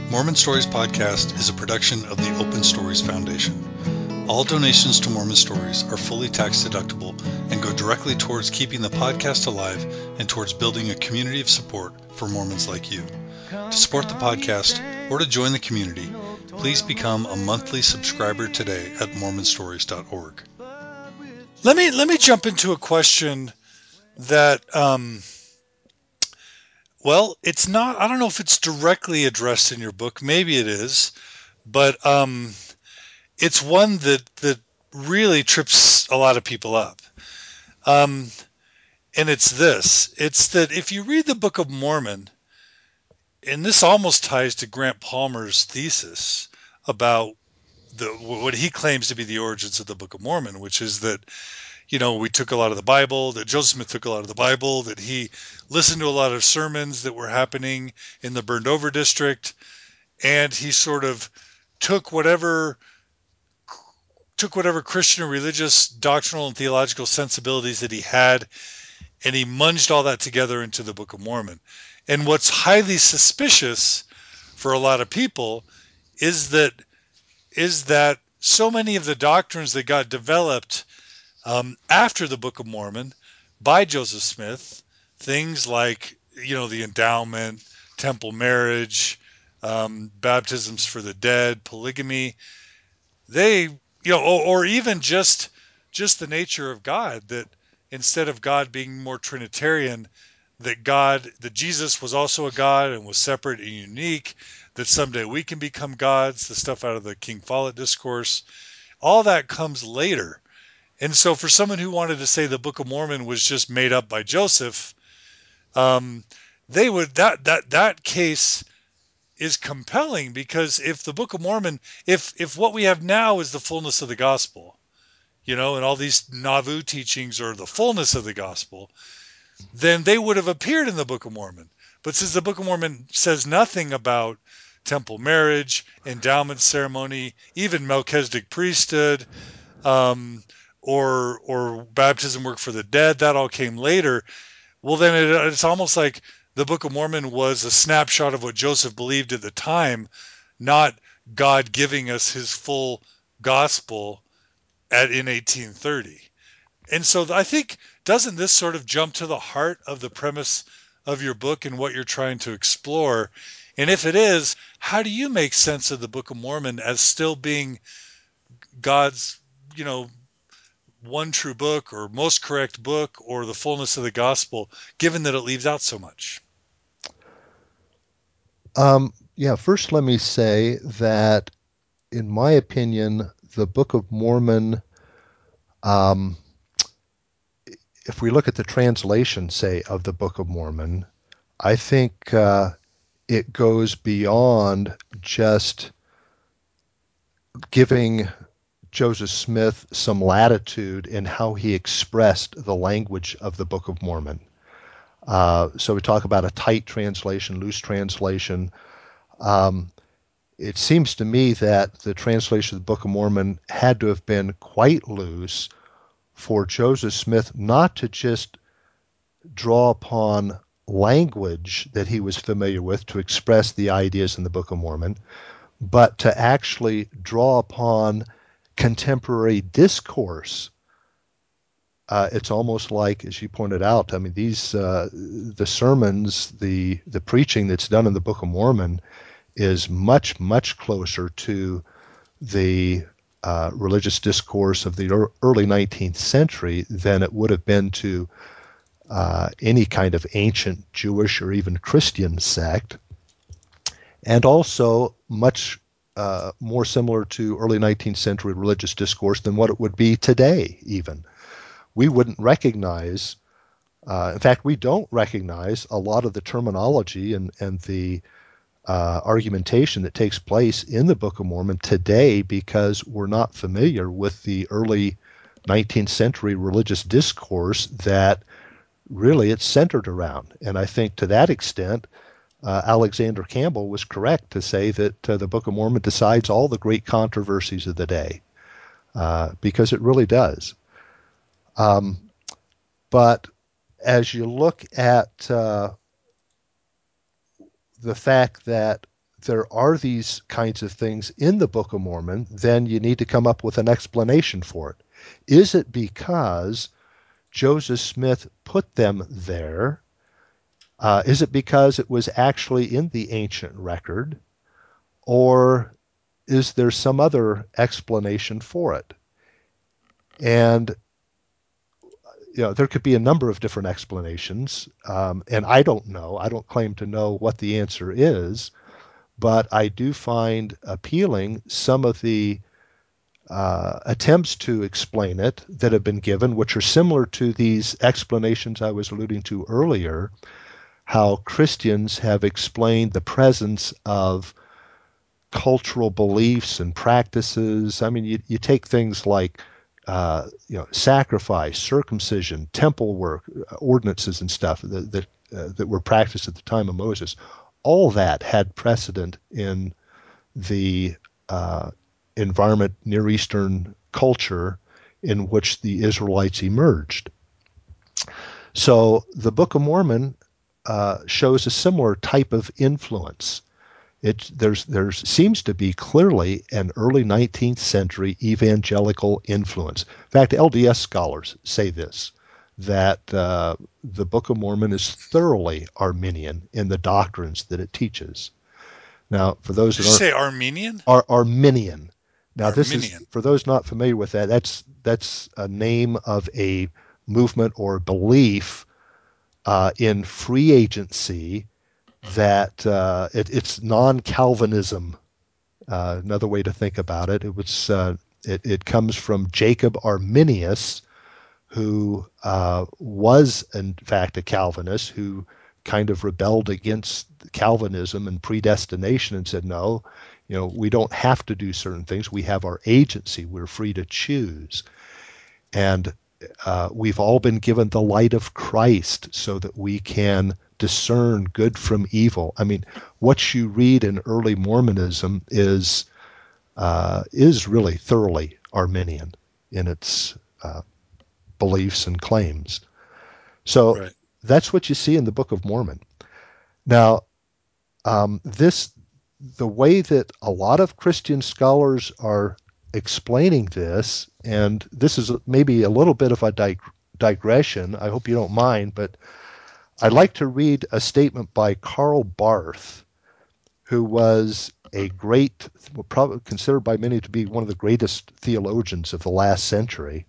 Mormon Stories Podcast is a production of the Open Stories Foundation. All donations to Mormon Stories are fully tax deductible and go directly towards keeping the podcast alive and towards building a community of support for Mormons like you. To support the podcast or to join the community, please become a monthly subscriber today at mormonstories.org. Let me jump into a question that it's not. I don't know if it's directly addressed in your book. Maybe it is, but it's one that really trips a lot of people up. Um, and it's this: it's that if you read the Book of Mormon, and this almost ties to Grant Palmer's thesis about what he claims to be the origins of the Book of Mormon, which is that we took a lot of the Bible, that Joseph Smith took a lot of the Bible, that he listened to a lot of sermons that were happening in the burned over district, and he sort of took whatever Christian or religious doctrinal and theological sensibilities that he had, and he munged all that together into the Book of Mormon. And what's highly suspicious for a lot of people is that so many of the doctrines that got developed after the Book of Mormon by Joseph Smith, things like the endowment, temple marriage, baptisms for the dead, polygamy, they or even just the nature of God, that instead of God being more Trinitarian, that Jesus was also a God and was separate and unique, that someday we can become gods, the stuff out of the King Follett discourse, all that comes later. And so for someone who wanted to say the Book of Mormon was just made up by Joseph, um, they would that case is compelling, because if the Book of Mormon, if what we have now is the fullness of the gospel, and all these Nauvoo teachings are the fullness of the gospel, then they would have appeared in the Book of Mormon. But since the Book of Mormon says nothing about temple marriage, endowment ceremony, even Melchizedek priesthood, um, or baptism work for the dead, that all came later. Well, then it's almost like the Book of Mormon was a snapshot of what Joseph believed at the time, not God giving us his full gospel in 1830. And so I think, doesn't this sort of jump to the heart of the premise of your book and what you're trying to explore? And if it is, how do you make sense of the Book of Mormon as still being God's, you know, one true book or most correct book or the fullness of the gospel, given that it leaves out so much? First let me say that, in my opinion, the Book of Mormon, um, if we look at the translation, say, of the Book of Mormon, I think it goes beyond just giving Joseph Smith some latitude in how he expressed the language of the Book of Mormon. So we talk about a tight translation, loose translation. Um, it seems to me that the translation of the Book of Mormon had to have been quite loose for Joseph Smith not to just draw upon language that he was familiar with to express the ideas in the Book of Mormon, but to actually draw upon contemporary discourse. It's almost like, as you pointed out, I mean, the sermons, the preaching that's done in the Book of Mormon is much, much closer to the religious discourse of the early 19th century than it would have been to any kind of ancient Jewish or even Christian sect, and also much more similar to early 19th century religious discourse than what it would be today, even. We wouldn't recognize, in fact, we don't recognize a lot of the terminology and the argumentation that takes place in the Book of Mormon today because we're not familiar with the early 19th century religious discourse that really it's centered around. And I think to that extent, Alexander Campbell was correct to say that the Book of Mormon decides all the great controversies of the day, because it really does. Um, but as you look at the fact that there are these kinds of things in the Book of Mormon, then you need to come up with an explanation for it. Is it because Joseph Smith put them there? Is it because it was actually in the ancient record? Or is there some other explanation for it? And there could be a number of different explanations, and I don't know. I don't claim to know what the answer is, but I do find appealing some of the attempts to explain it that have been given, which are similar to these explanations I was alluding to earlier, how Christians have explained the presence of cultural beliefs and practices. I mean, you take things like sacrifice, circumcision, temple work, ordinances and stuff that were practiced at the time of Moses. All that had precedent in the environment, Near Eastern culture in which the Israelites emerged. So the Book of Mormon shows a similar type of influence. There seems to be clearly an early 19th century evangelical influence. In fact, LDS scholars say this, that the Book of Mormon is thoroughly Arminian in the doctrines that it teaches. Now, for those Did that you say Armenian? Arminian. Now, this is, Arminian. for those not familiar with that, that's a name of a movement or belief in free agency that it's non-Calvinism. Another way to think about it, it comes from Jacob Arminius, who was in fact a Calvinist, who kind of rebelled against Calvinism and predestination and said, no, we don't have to do certain things. We have our agency. We're free to choose. And we've all been given the light of Christ so that we can discern good from evil. I mean, what you read in early Mormonism is really thoroughly Arminian in its beliefs and claims. So right. That's what you see in the Book of Mormon. Now, the way that a lot of Christian scholars are explaining this, and this is maybe a little bit of a digression, I hope you don't mind, but I'd like to read a statement by Karl Barth, who was a great, probably considered by many to be one of the greatest theologians of the last century.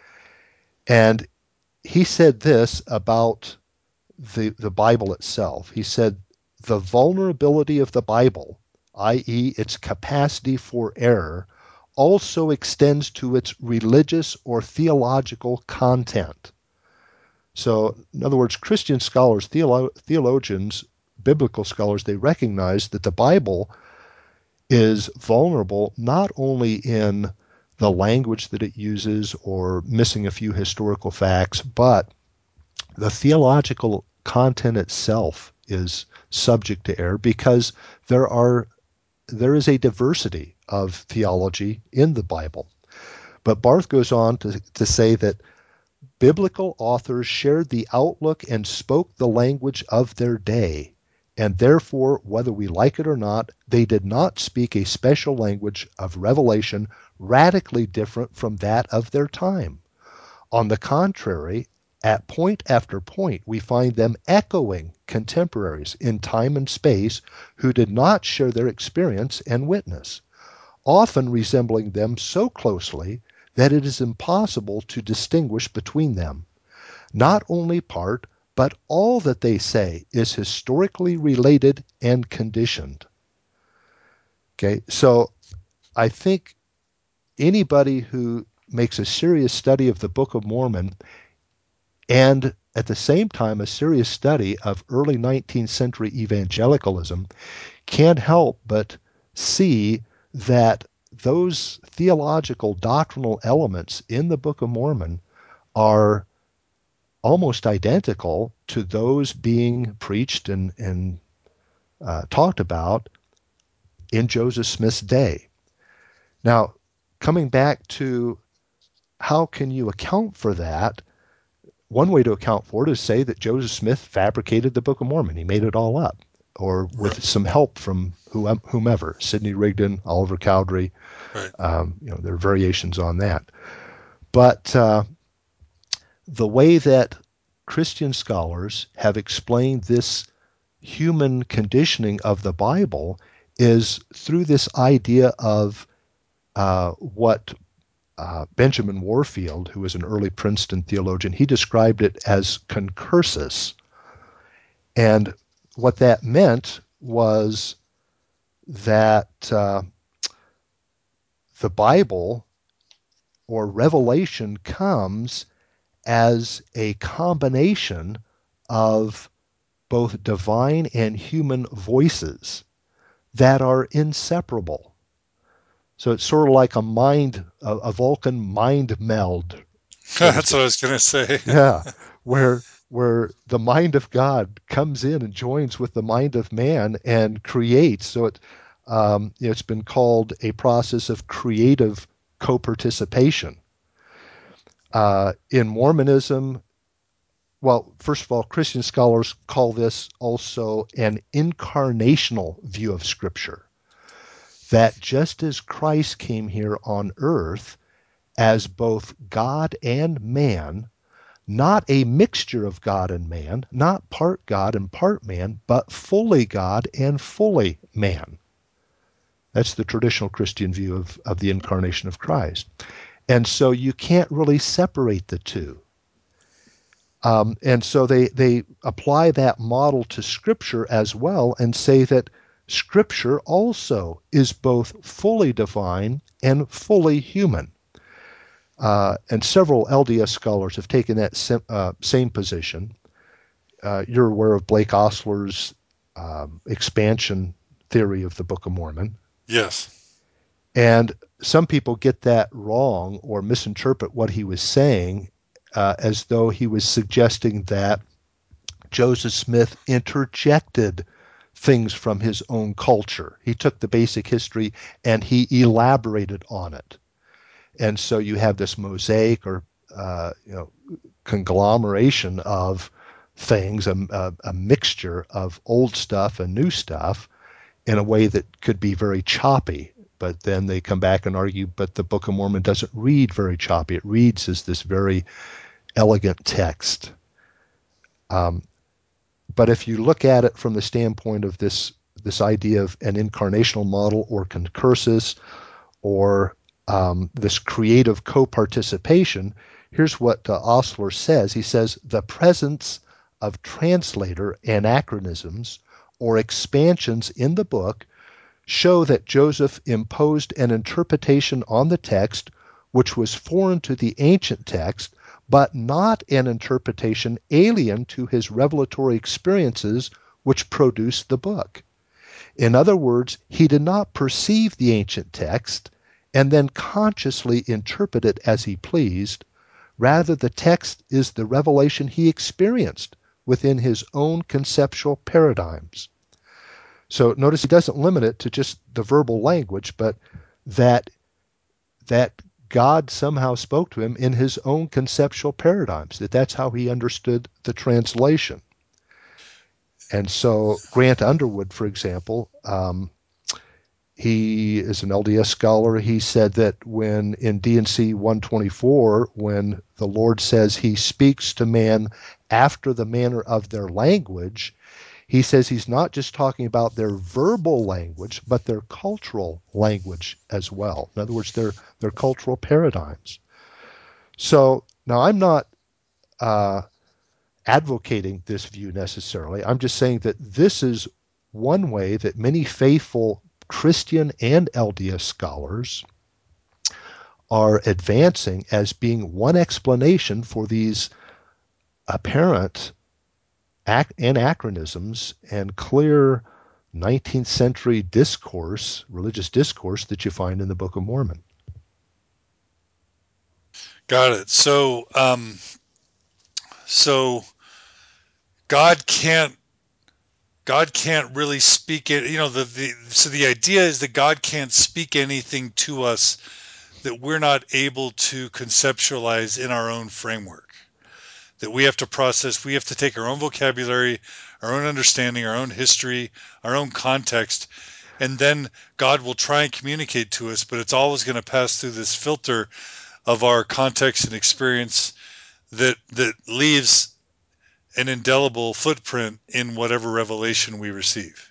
And he said this about the Bible itself. He said, the vulnerability of the Bible, i.e. its capacity for error, also extends to its religious or theological content. So, in other words, Christian scholars, theologians, biblical scholars, they recognize that the Bible is vulnerable not only in the language that it uses or missing a few historical facts, but the theological content itself is subject to error because there is a diversity of theology in the Bible. But Barth goes on to say that biblical authors shared the outlook and spoke the language of their day, and therefore, whether we like it or not, they did not speak a special language of revelation radically different from that of their time. On the contrary, at point after point, we find them echoing contemporaries in time and space who did not share their experience and witness, often resembling them so closely that it is impossible to distinguish between them. Not only part, but all that they say is historically related and conditioned. Okay, so I think anybody who makes a serious study of the Book of Mormon and at the same time a serious study of early 19th century evangelicalism can't help but see that those theological doctrinal elements in the Book of Mormon are almost identical to those being preached and talked about in Joseph Smith's day. Now, coming back to how can you account for that, one way to account for it is say that Joseph Smith fabricated the Book of Mormon. He made it all up. or with some help from whomever, Sidney Rigdon, Oliver Cowdery. Right. There are variations on that. But the way that Christian scholars have explained this human conditioning of the Bible is through this idea of what Benjamin Warfield, who was an early Princeton theologian, he described it as concursus. And what that meant was that the Bible or revelation comes as a combination of both divine and human voices that are inseparable. So it's sort of like a Vulcan mind meld. That's what I was going to say. Yeah, where the mind of God comes in and joins with the mind of man and creates. So it's been called a process of creative co-participation. In Mormonism, well, first of all, Christian scholars call this also an incarnational view of Scripture. That just as Christ came here on earth as both God and man, not a mixture of God and man, not part God and part man, but fully God and fully man. That's the traditional Christian view of the incarnation of Christ. And so you can't really separate the two. And so they apply that model to Scripture as well and say that Scripture also is both fully divine and fully human. And several LDS scholars have taken that same position. You're aware of Blake Ostler's expansion theory of the Book of Mormon. Yes. And some people get that wrong or misinterpret what he was saying as though he was suggesting that Joseph Smith interjected things from his own culture. He took the basic history and he elaborated on it. And so you have this mosaic or conglomeration of things, a mixture of old stuff and new stuff in a way that could be very choppy. But then they come back and argue, but the Book of Mormon doesn't read very choppy. It reads as this very elegant text. But if you look at it from the standpoint of this idea of an incarnational model or concursus or this creative co-participation, here's what Ostler says. He says, the presence of translator anachronisms or expansions in the book show that Joseph imposed an interpretation on the text which was foreign to the ancient text, but not an interpretation alien to his revelatory experiences which produced the book. In other words, he did not perceive the ancient text and then consciously interpret it as he pleased. Rather, the text is the revelation he experienced within his own conceptual paradigms. So notice he doesn't limit it to just the verbal language, but that God somehow spoke to him in his own conceptual paradigms, that's how he understood the translation. And so Grant Underwood, for example, he is an LDS scholar. He said that when in D&C 124, when the Lord says he speaks to man after the manner of their language, he says he's not just talking about their verbal language, but their cultural language as well. In other words, their cultural paradigms. So now I'm not advocating this view necessarily. I'm just saying that this is one way that many faithful Christian and LDS scholars are advancing as being one explanation for these apparent anachronisms and clear 19th century discourse, religious discourse that you find in the Book of Mormon. Got it. So God can't really speak it. So the idea is that God can't speak anything to us that we're not able to conceptualize in our own framework. that we have to process. We have to take our own vocabulary, our own understanding, our own history, our own context, and then God will try and communicate to us, but it's always going to pass through this filter of our context and experience that leaves an indelible footprint in whatever revelation we receive.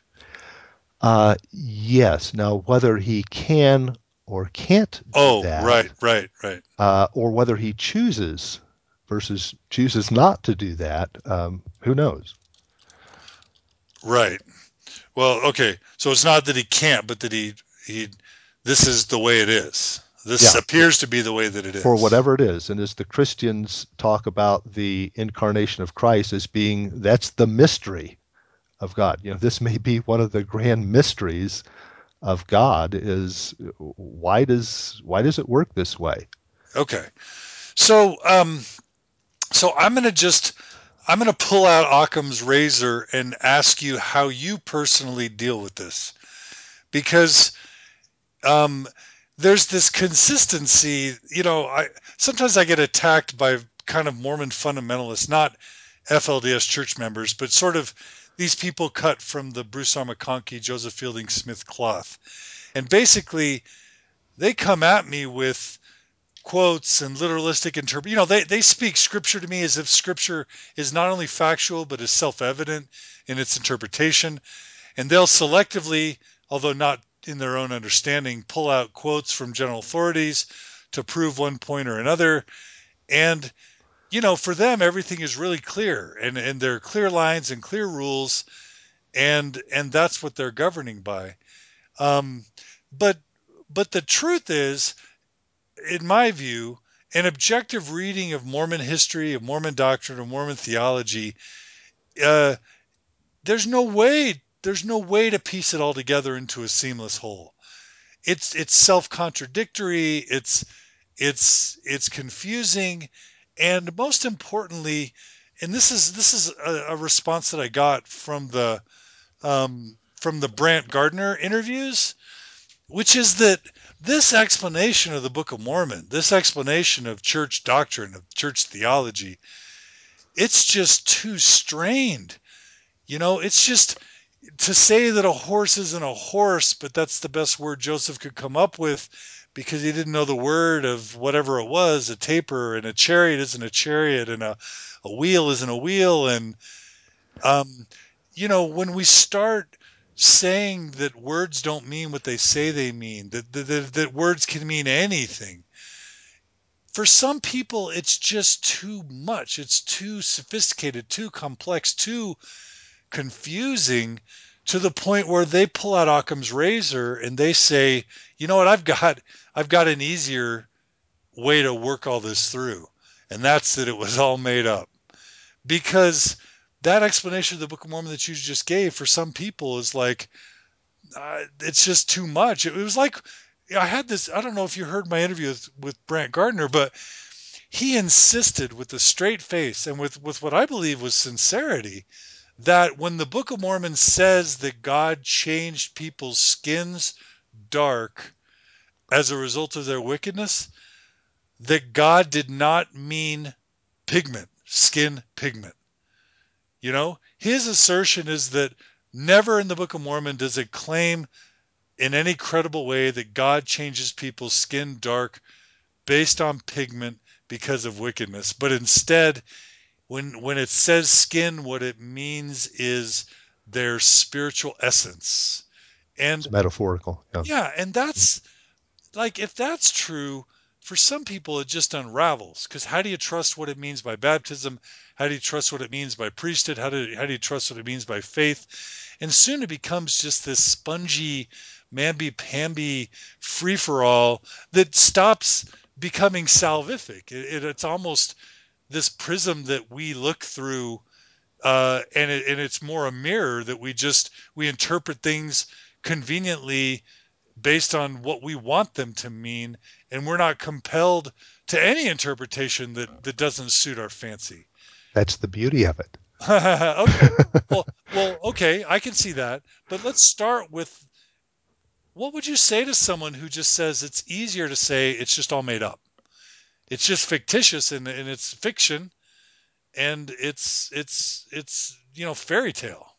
Yes. Now, whether he can or can't do Oh, that, right. or whether he chooses versus chooses not to do that, who knows? Right. Well, okay. So it's not that he can't, but that he this is the way it is. This Yeah, appears to be the way that it for is. whatever it is. And as the Christians talk about the incarnation of Christ as being, that's the mystery of God. This may be one of the grand mysteries of God is why does it work this way? Okay. So so I'm gonna pull out Occam's razor and ask you how you personally deal with this. Because um there's this consistency, I sometimes I get attacked by kind of Mormon fundamentalists, not FLDS church members, but sort of these people cut from the Bruce R. McConkie, Joseph Fielding Smith cloth. And basically, they come at me with quotes and literalistic interpret. They speak scripture to me as if scripture is not only factual, but is self evident in its interpretation. And they'll selectively, although not in their own understanding, pull out quotes from general authorities to prove one point or another. And for them, everything is really clear, and there are clear lines and clear rules, and that's what they're governing by. Um, but but the truth is, in my view, an objective reading of Mormon history, of Mormon doctrine, of Mormon theology, uh, there's no way to piece it all together into a seamless whole. It's self-contradictory. It's confusing, and most importantly, and this is a response that I got from the Brant Gardner interviews, which is that this explanation of the Book of Mormon, this explanation of church doctrine, of church theology, it's just too strained. It's just to say that a horse isn't a horse, but that's the best word Joseph could come up with because he didn't know the word of whatever it was, a taper, and a chariot isn't a chariot, and a wheel isn't a wheel. And, um, when we start saying that words don't mean what they say they mean, that words can mean anything, for some people, it's just too much. It's too sophisticated, too complex, too confusing to the point where they pull out Occam's razor and they say, you know what, I've got an easier way to work all this through. And that's that it was all made up. Because that explanation of the Book of Mormon that you just gave for some people is like, it's just too much. It was like, I had this, I don't know if you heard my interview with Brant Gardner, but he insisted with a straight face and with what I believe was sincerity that when the Book of Mormon says that God changed people's skins dark as a result of their wickedness, that God did not mean pigment, skin pigment. His assertion is that never in the Book of Mormon does it claim in any credible way that God changes people's skin dark based on pigment because of wickedness, but instead, when it says skin, what it means is their spiritual essence. It's And metaphorical. Yeah. yeah, and that's like, if that's true, for some people it just unravels, because how do you trust what it means by baptism? How do you trust what it means by priesthood? How do you trust what it means by faith? And soon it becomes just this spongy, mamby-pamby free-for-all that stops becoming salvific. It's almost this prism that we look through, and it's more a mirror that we interpret things conveniently based on what we want them to mean, and we're not compelled to any interpretation that doesn't suit our fancy. That's the beauty of it. Okay. Okay, I can see that. But let's start with, what would you say to someone who just says it's easier to say it's just all made up? It's just fictitious, and it's fiction, and it's fairy tale.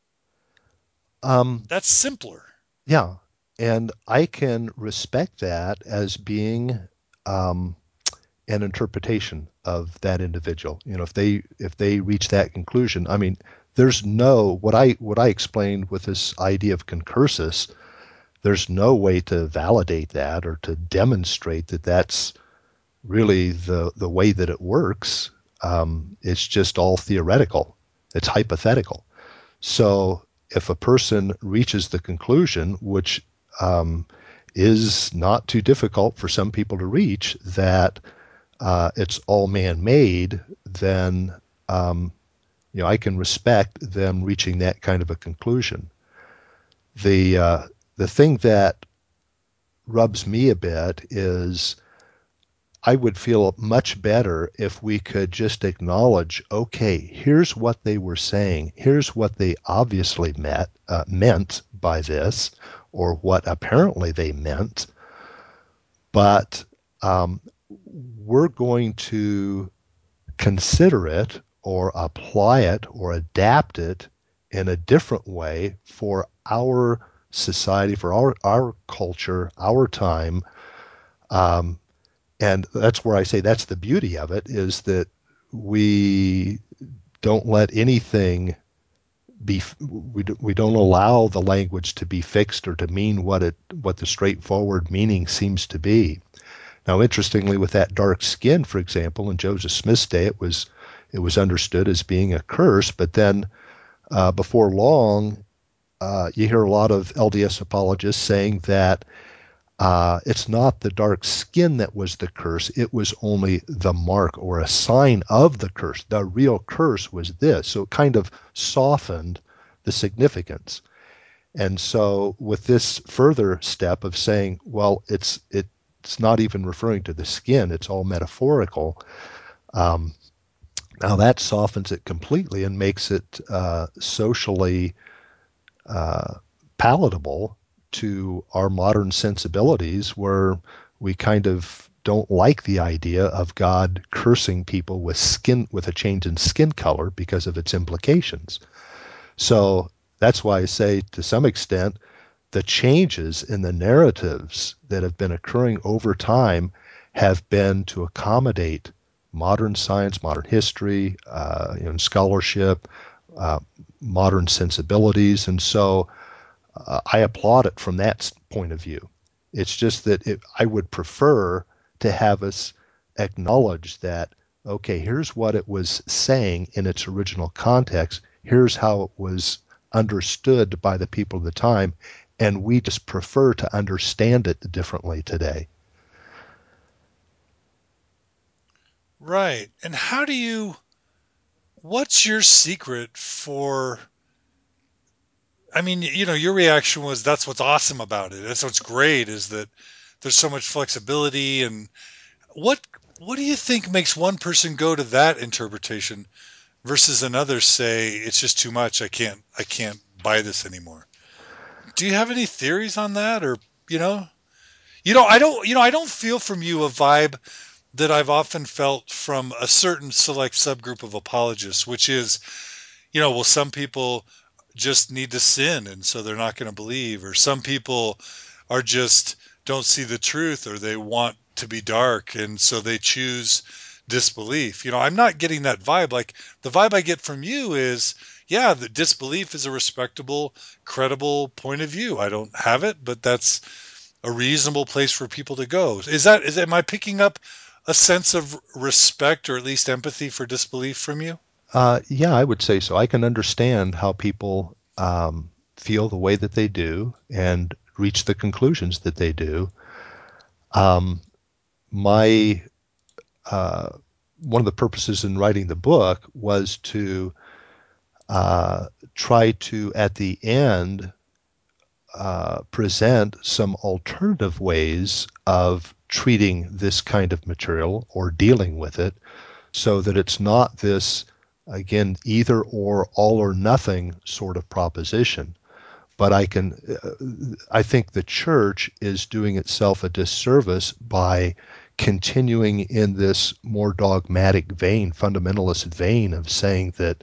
Um, That's simpler. yeah, and I can respect that as being um, an interpretation of that individual. If they reach that conclusion, I mean, there's no what I explained with this idea of concursus. There's no way to validate that or to demonstrate that that's really the way that it works. It's just all theoretical. It's hypothetical. So if a person reaches the conclusion, which um, is not too difficult for some people to reach, that it's all man-made, then I can respect them reaching that kind of a conclusion. The thing that rubs me a bit is I would feel much better if we could just acknowledge, okay, here's what they were saying. Here's what they obviously meant by this, or what apparently they meant. But we're going to consider it or apply it or adapt it in a different way for our society, for our culture, our time. Um, and that's where I say that's the beauty of it, is that we don't let anything be, we don't allow the language to be fixed or to mean what the straightforward meaning seems to be. Now, interestingly, with that dark skin, for example, in Joseph Smith's day, it was understood as being a curse. But then, before long, you hear a lot of LDS apologists saying that it's not the dark skin that was the curse; it was only the mark or a sign of the curse. The real curse was this, so it kind of softened the significance. And so, with this further step of saying, well, it's not even referring to the skin; it's all metaphorical. Um, Now that softens it completely and makes it socially uh, palatable to our modern sensibilities, where we kind of don't like the idea of God cursing people with a change in skin color because of its implications. So that's why I say, to some extent, the changes in the narratives that have been occurring over time have been to accommodate modern science, modern history, scholarship, uh, modern sensibilities. And so I applaud it from that point of view. It's just that I would prefer to have us acknowledge that, okay, here's what it was saying in its original context. Here's how it was understood by the people of the time. And we just prefer to understand it differently today. Right. And what's your secret for, I mean, your reaction was that's what's awesome about it. That's what's great is that there's so much flexibility. And what what do you think makes one person go to that interpretation versus another say it's just too much. I can't buy this anymore. Do you have any theories on that? Or you know I don't feel from you a vibe that I've often felt from a certain select subgroup of apologists, which is, well, some people just need to sin and so they're not going to believe, or some people are just don't see the truth, or they want to be dark and so they choose disbelief. I'm not getting that vibe. Like, the vibe I get from you is, yeah, the disbelief is a respectable, credible point of view. I don't have it, but that's a reasonable place for people to go. Am I picking up a sense of respect or at least empathy for disbelief from you? Yeah, I would say so. I can understand how people feel the way that they do and reach the conclusions that they do. Um, my uh, One of the purposes in writing the book was to try to, at the end, present some alternative ways of treating this kind of material or dealing with it, so that it's not this, again, either or, all or nothing sort of proposition. But I think the church is doing itself a disservice by continuing in this more dogmatic vein, fundamentalist vein of saying that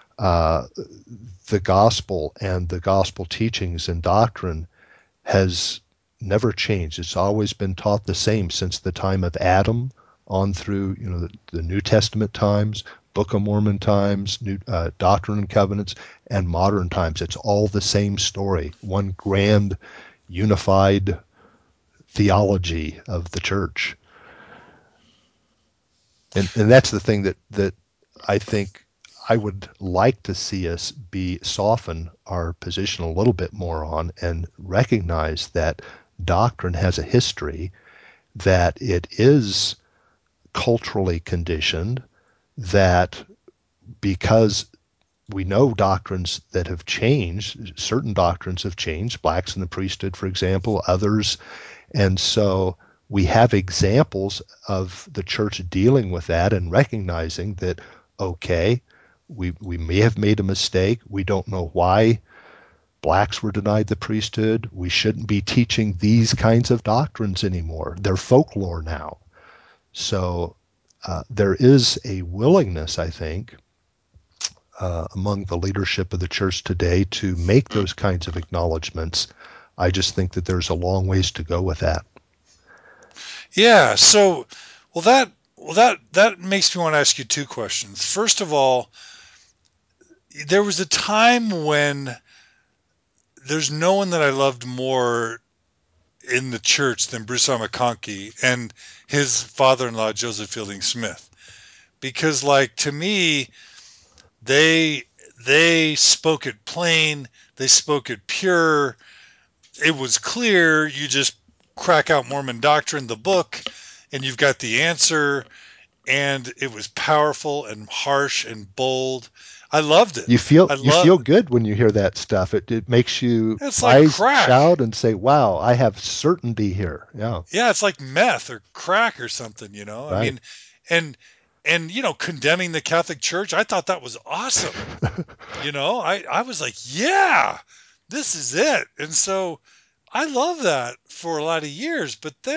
the gospel and the gospel teachings and doctrine has never changed. It's always been taught the same since the time of Adam on through the New Testament times, Book of Mormon times, Doctrine and Covenants, and modern times. It's all the same story, one grand unified theology of the church. And that's the thing that I think I would like to see us soften our position a little bit more on and recognize that doctrine has a history, that it is culturally conditioned, that because we know doctrines that have changed, certain doctrines have changed, blacks in the priesthood, for example, others, and so we have examples of the church dealing with that and recognizing that, okay, we may have made a mistake. We don't know why blacks were denied the priesthood. We shouldn't be teaching these kinds of doctrines anymore. They're folklore now. So there is a willingness, I think, among the leadership of the church today to make those kinds of acknowledgments. I just think that there's a long ways to go with that. Yeah. So, that makes me want to ask you two questions. First of all, there was a time when there's no one that I loved more in the church than Bruce R. McConkie and his father-in-law, Joseph Fielding Smith. Because, like, to me, they they spoke it plain, they spoke it pure, it was clear. You just crack out Mormon Doctrine, the book, and you've got the answer. And it was powerful and harsh and bold. I loved it. You feel good when you hear that stuff. It makes you It's like eyes crack. shout and say, "Wow, I have certainty here." Yeah, Yeah, it's like meth or crack or something, you know. I right. mean, and condemning the Catholic Church, I thought that was awesome. I was like, yeah, this is it. And so I love that for a lot of years.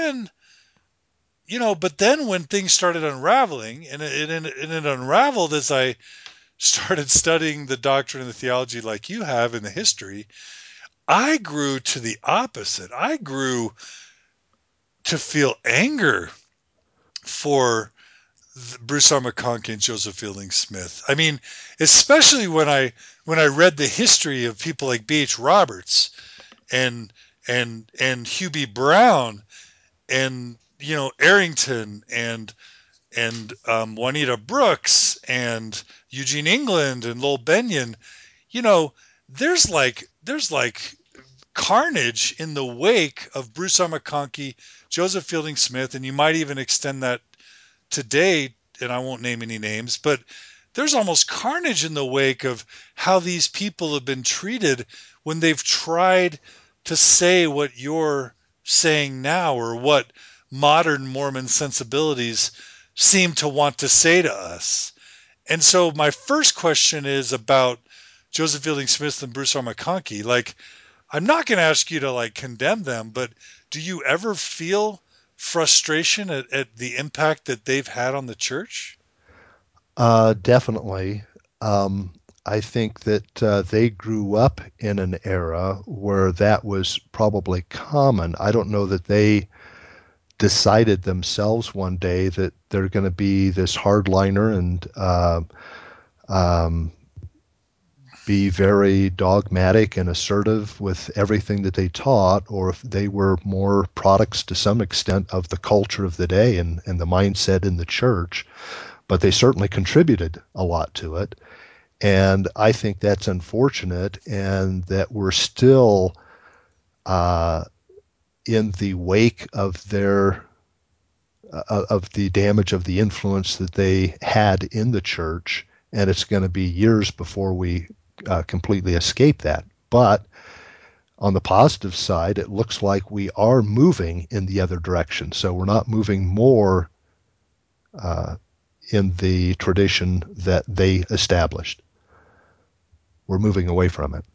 But then when things started unraveling, and it unraveled as I started studying the doctrine and the theology like you have in the history, I grew to the opposite. I grew to feel anger for Bruce R. McConkie and Joseph Fielding Smith. I mean, especially when I read the history of people like B.H. Roberts and Hugh B. Brown and Arrington and Juanita Brooks and Eugene England and Lowell Benyon. You know, there's like carnage in the wake of Bruce R. McConkie, Joseph Fielding Smith, and you might even extend that today, and I won't name any names, but there's almost carnage in the wake of how these people have been treated when they've tried to say what you're saying now, or what modern Mormon sensibilities seem to want to say to us. And so my first question is about Joseph Fielding Smith and Bruce R. McConkie. Like, I'm not going to ask you to like condemn them, but do you ever feel frustration at the impact that they've had on the church? Definitely. I think that they grew up in an era where that was probably common. I don't know that they decided themselves one day that they're going to be this hardliner and um, be very dogmatic and assertive with everything that they taught, or if they were more products to some extent of the culture of the day and the mindset in the church. But they certainly contributed a lot to it. And I think that's unfortunate, and that we're still in the wake of of the damage of the influence that they had in the church, and it's going to be years before we completely escape that. But on the positive side, it looks like we are moving in the other direction. So we're not moving more uh, in the tradition that they established. We're moving away from it.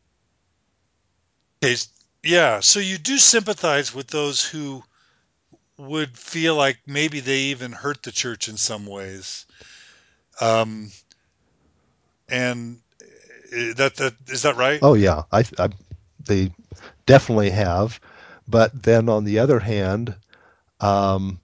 Okay, yeah. So you do sympathize with those who would feel like maybe they even hurt the church in some ways. Um, and that is that right? Oh yeah, they definitely have. But then on the other hand, um,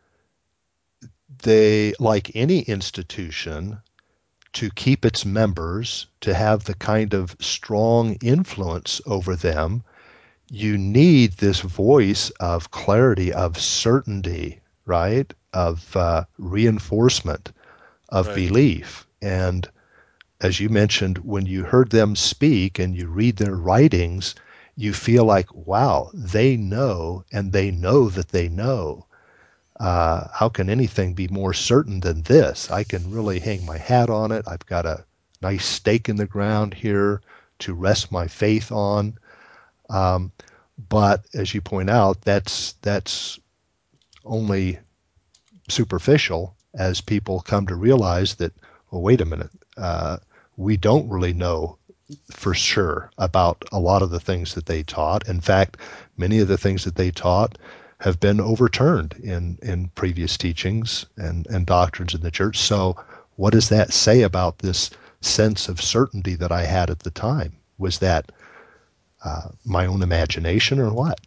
they, like any institution, to keep its members, to have the kind of strong influence over them, you need this voice of clarity, of certainty, right? Of reinforcement, of Right. belief. And as you mentioned, when you heard them speak and you read their writings, you feel like, wow, they know, and they know that they know. How can anything be more certain than this? I can really hang my hat on it. I've got a nice stake in the ground here to rest my faith on. Um, but as you point out, that's only superficial as people come to realize that, well, wait a minute, we don't really know for sure about a lot of the things that they taught. In fact, many of the things that they taught have been overturned in previous teachings and doctrines in the church. So what does that say about this sense of certainty that I had at the time? Was that my own imagination or what?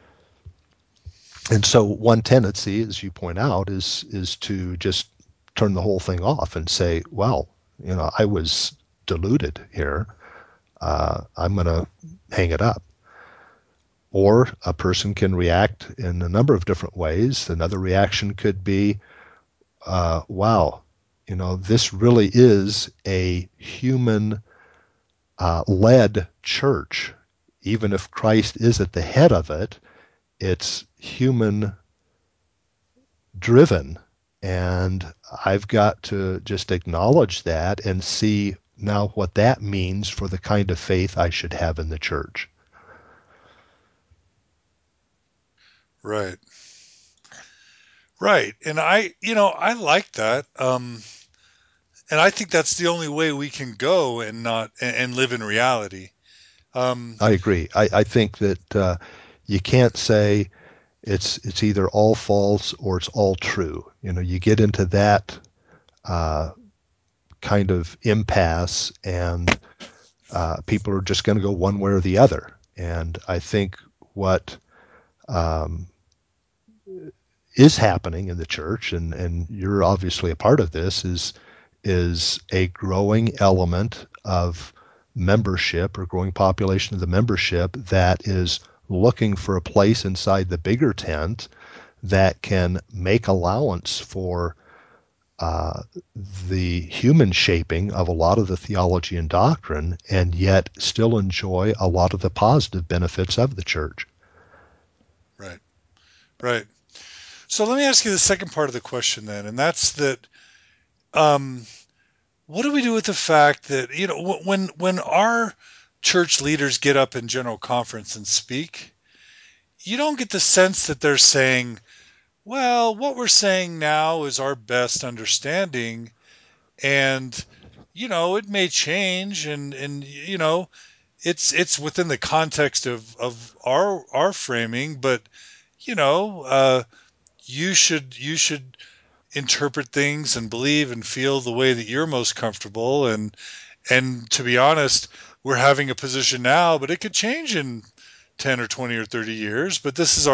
And so one tendency, as you point out, is to just turn the whole thing off and say, well, I was deluded here. I'm going to hang it up. Or a person can react in a number of different ways. Another reaction could be, wow, this really is a human led church. Even if Christ is at the head of it, it's human driven. And I've got to just acknowledge that and see now what that means for the kind of faith I should have in the church. Right. Right. And I like that. And I think that's the only way we can go and not and live in reality. Um, I agree. I think that you can't say it's either all false or it's all true. You get into that uh, kind of impasse, and people are just going to go one way or the other. And I think what um, is happening in the church, and you're obviously a part of this, is a growing element of membership or growing population of the membership that is looking for a place inside the bigger tent that can make allowance for uh, the human shaping of a lot of the theology and doctrine, and yet still enjoy a lot of the positive benefits of the church. right. Right. So let me ask you the second part of the question then, and that's that. Um, what do we do with the fact that when our church leaders get up in general conference and speak, you don't get the sense that they're saying, "Well, what we're saying now is our best understanding, and it may change, and it's within the context of our framing, but you know, uh, you should interpret things and believe and feel the way that you're most comfortable, and to be honest, we're having a position now, but it could change in 10 or 20 or 30 years, but this is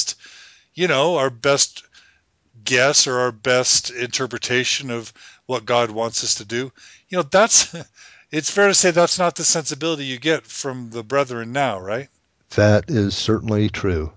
our best guess or our best interpretation of what God wants us to do." That's it's fair to say that's not the sensibility you get from the brethren now, right? That is certainly true.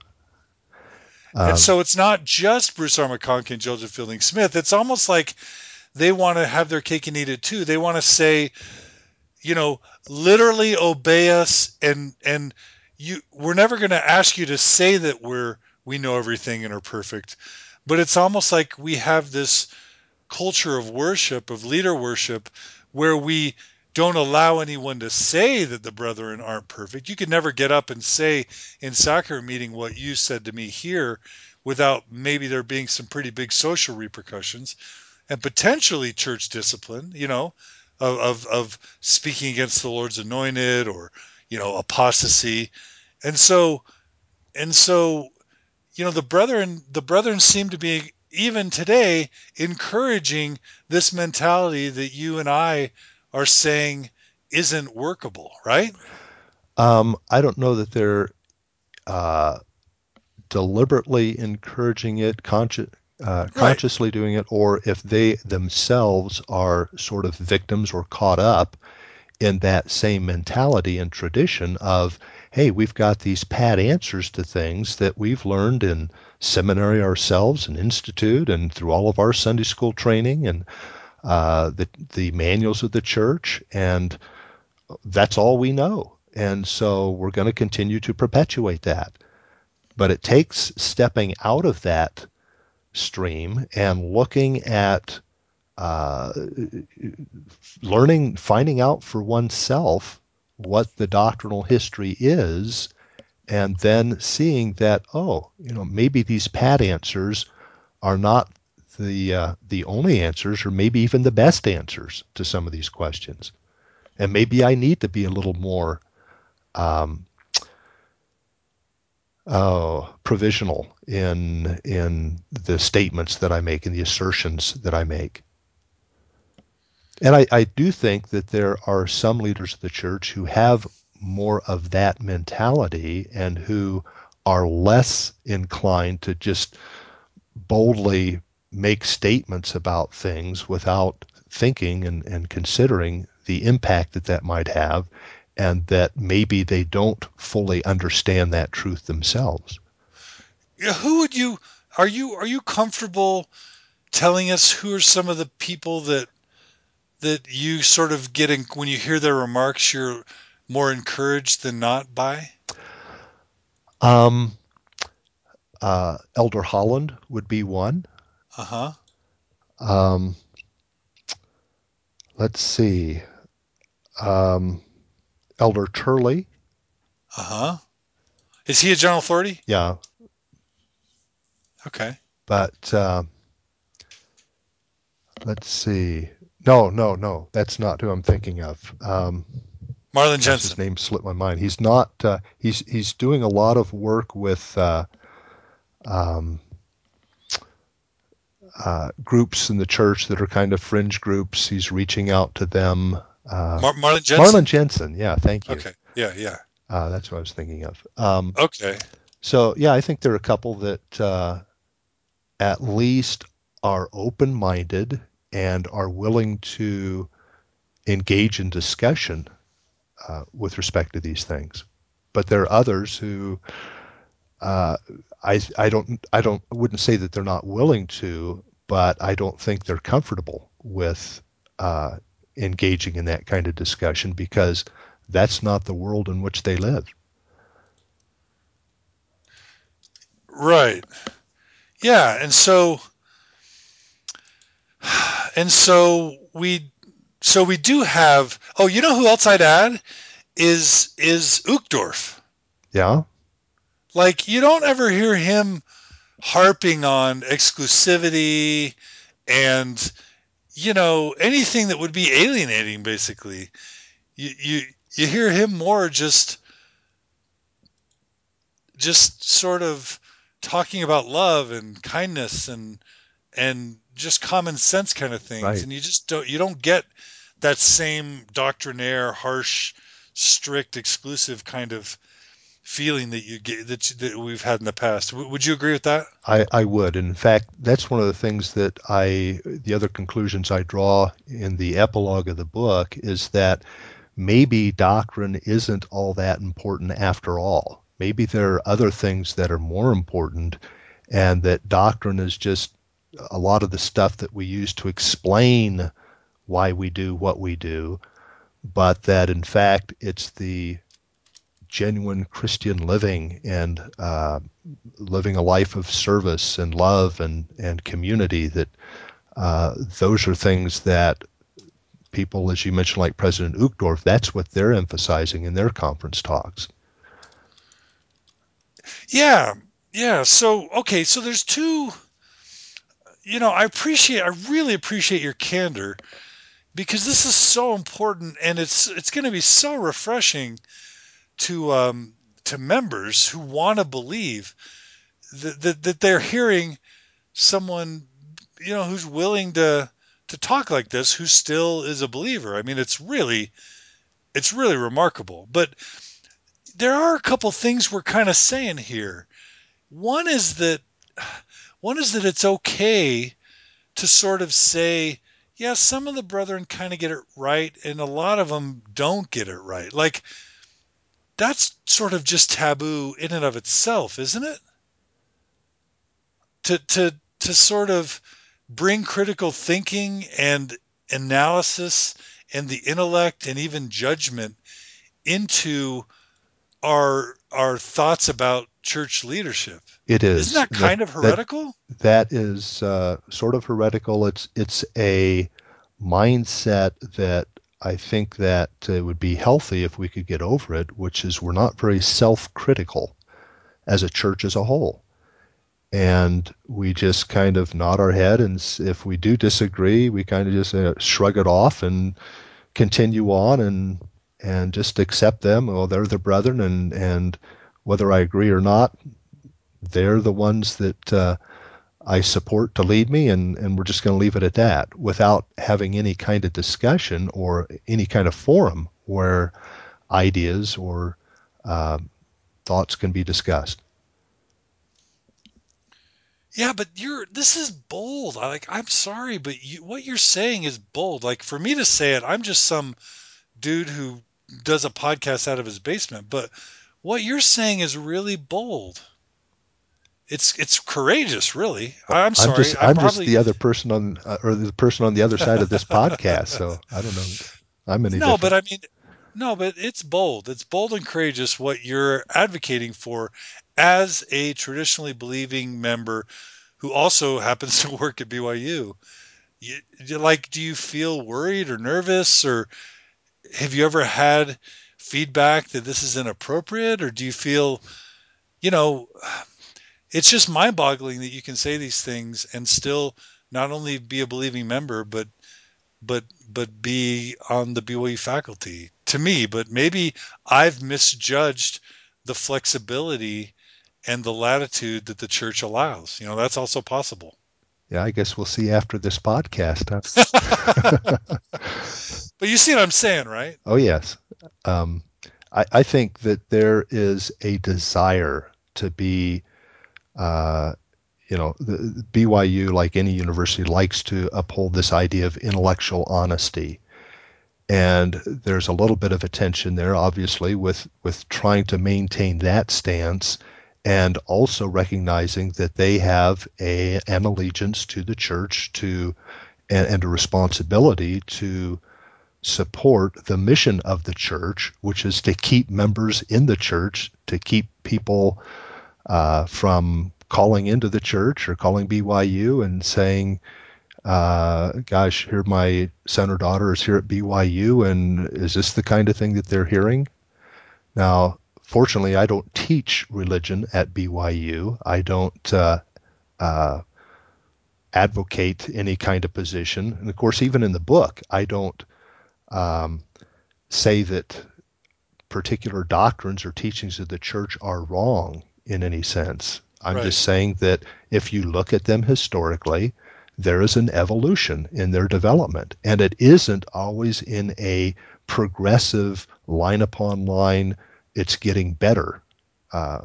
And Um, so it's not just Bruce R. McConkie and Joseph Fielding Smith. It's almost like they want to have their cake and eat it too. They want to say, you know, literally obey us, and we're never going to ask you to say that we know everything and are perfect. But it's almost like we have this culture of worship, of leader worship, where we don't allow anyone to say that the brethren aren't perfect. You can never get up and say in sacrament meeting what you said to me here without maybe there being some pretty big social repercussions and potentially church discipline, of speaking against the Lord's anointed or, apostasy. And so, the brethren seem to be even today encouraging this mentality that you and I are saying isn't workable, right? I don't know that they're uh, deliberately encouraging it, Right. consciously doing it, or if they themselves are sort of victims or caught up in that same mentality and tradition of, hey, we've got these pat answers to things that we've learned in seminary ourselves and institute and through all of our Sunday school training and the manuals of the church, and that's all we know. And so we're going to continue to perpetuate that. But it takes stepping out of that stream and looking at uh, learning, finding out for oneself what the doctrinal history is, and then seeing that, oh, maybe these pat answers are not the only answers, or maybe even the best answers to some of these questions. And maybe I need to be a little more um, provisional in the statements that I make and the assertions that I make. And I do think that there are some leaders of the church who have more of that mentality and who are less inclined to just boldly make statements about things without thinking and considering the impact that that might have, and that maybe they don't fully understand that truth themselves. Yeah, who would you are you comfortable telling us who are some of the people that you sort of when you hear their remarks, you're more encouraged than not by? Um, Elder Holland would be one. Uh-huh. Um, let's see. Um, Elder Turley. Uh-huh. Is he a general authority? Yeah, Okay. but let's see. No, no, no. That's not who I'm thinking of. Marlon Gosh, his Jensen. name slipped my mind. He's not. He's doing a lot of work with um, groups in the church that are kind of fringe groups. He's reaching out to them. Marlon Marlon Jensen? Jensen. Yeah, thank you. Okay. Yeah, yeah. That's what I was thinking of. Okay. So yeah, I think there are a couple that at least are open-minded and are willing to engage in discussion with respect to these things. But there are others who uh, I wouldn't say that they're not willing to, but I don't think they're comfortable with uh, engaging in that kind of discussion because that's not the world in which they live. Right. Yeah, and so we do have. Oh, you know who else I'd add is Uchtdorf. Yeah, Like you don't ever hear him harping on exclusivity and anything that would be alienating basically. You hear him more just sort of talking about love and kindness and just common sense kind of things, right. and you don't get that same doctrinaire, harsh, strict, exclusive kind of feeling that you get that we've had in the past. Would you agree with that? I would. In fact, that's one of the things the other conclusions I draw in the epilogue of the book is that maybe doctrine isn't all that important after all. Maybe there are other things that are more important, and that doctrine is just a lot of the stuff that we use to explain why we do what we do, but that in fact it's the genuine Christian living and living a life of service and love and community that those are things that people, as you mentioned, like President Uchtdorf, that's what they're emphasizing in their conference talks. Yeah, yeah. So okay, so there's two. I really appreciate your candor because this is so important, and it's going to be so refreshing to members who want to believe that they're hearing someone, who's willing to talk like this, who still is a believer. I mean, it's really remarkable. But there are a couple things we're kind of saying here. One is that it's okay to sort of say, yeah, some of the brethren kind of get it right, and a lot of them don't get it right. Like, that's sort of just taboo in and of itself, isn't it? To sort of bring critical thinking and analysis and the intellect and even judgment into our thoughts about church leadership. It Isn't is that kind of that heretical? that is sort of heretical. It's a mindset that I think that it would be healthy if we could get over it, which is we're not very self-critical as a church as a whole. And we just kind of nod our head, and if we do disagree, we kind of just shrug it off and continue on and just accept them. Well, they're the brethren, and whether I agree or not, they're the ones that I support to lead me, and we're just going to leave it at that without having any kind of discussion or any kind of forum where ideas or uh, thoughts can be discussed. Yeah, but this is bold. I'm sorry, but what you're saying is bold. Like, for me to say it, I'm just some dude who does a podcast out of his basement. But what you're saying is really bold. It's courageous, really. I'm I'm just sorry. I'm I'm just probably the other person on or the person on the other side of this podcast, so I don't know if I'm any no, but different. I mean, no, but it's bold. It's bold and courageous what you're advocating for as a traditionally believing member who also happens to work at BYU. Do you feel worried or nervous, or have you ever had feedback that this is inappropriate, or do you feel, you know, it's just mind-boggling that you can say these things and still not only be a believing member, but be on the BYU faculty to me. But maybe I've misjudged the flexibility and the latitude that the church allows. That's also possible. Yeah, I guess we'll see after this podcast. But you see what I'm saying, right? Oh yes, um, I think that there is a desire to be, uh, the BYU, like any university, likes to uphold this idea of intellectual honesty. And there's a little bit of a tension there, obviously, with trying to maintain that stance and also recognizing that they have an allegiance to the church and a responsibility to support the mission of the church, which is to keep members in the church, to keep people from calling into the church or calling BYU and saying, gosh, here my son or daughter is here at BYU, and is this the kind of thing that they're hearing? Now, fortunately, I don't teach religion at BYU. I don't uh, advocate any kind of position. And of course, even in the book, I don't um, say that particular doctrines or teachings of the church are wrong in any sense. I'm Right. just saying that if you look at them historically, there is an evolution in their development, and it isn't always in a progressive line upon line, it's getting better uh,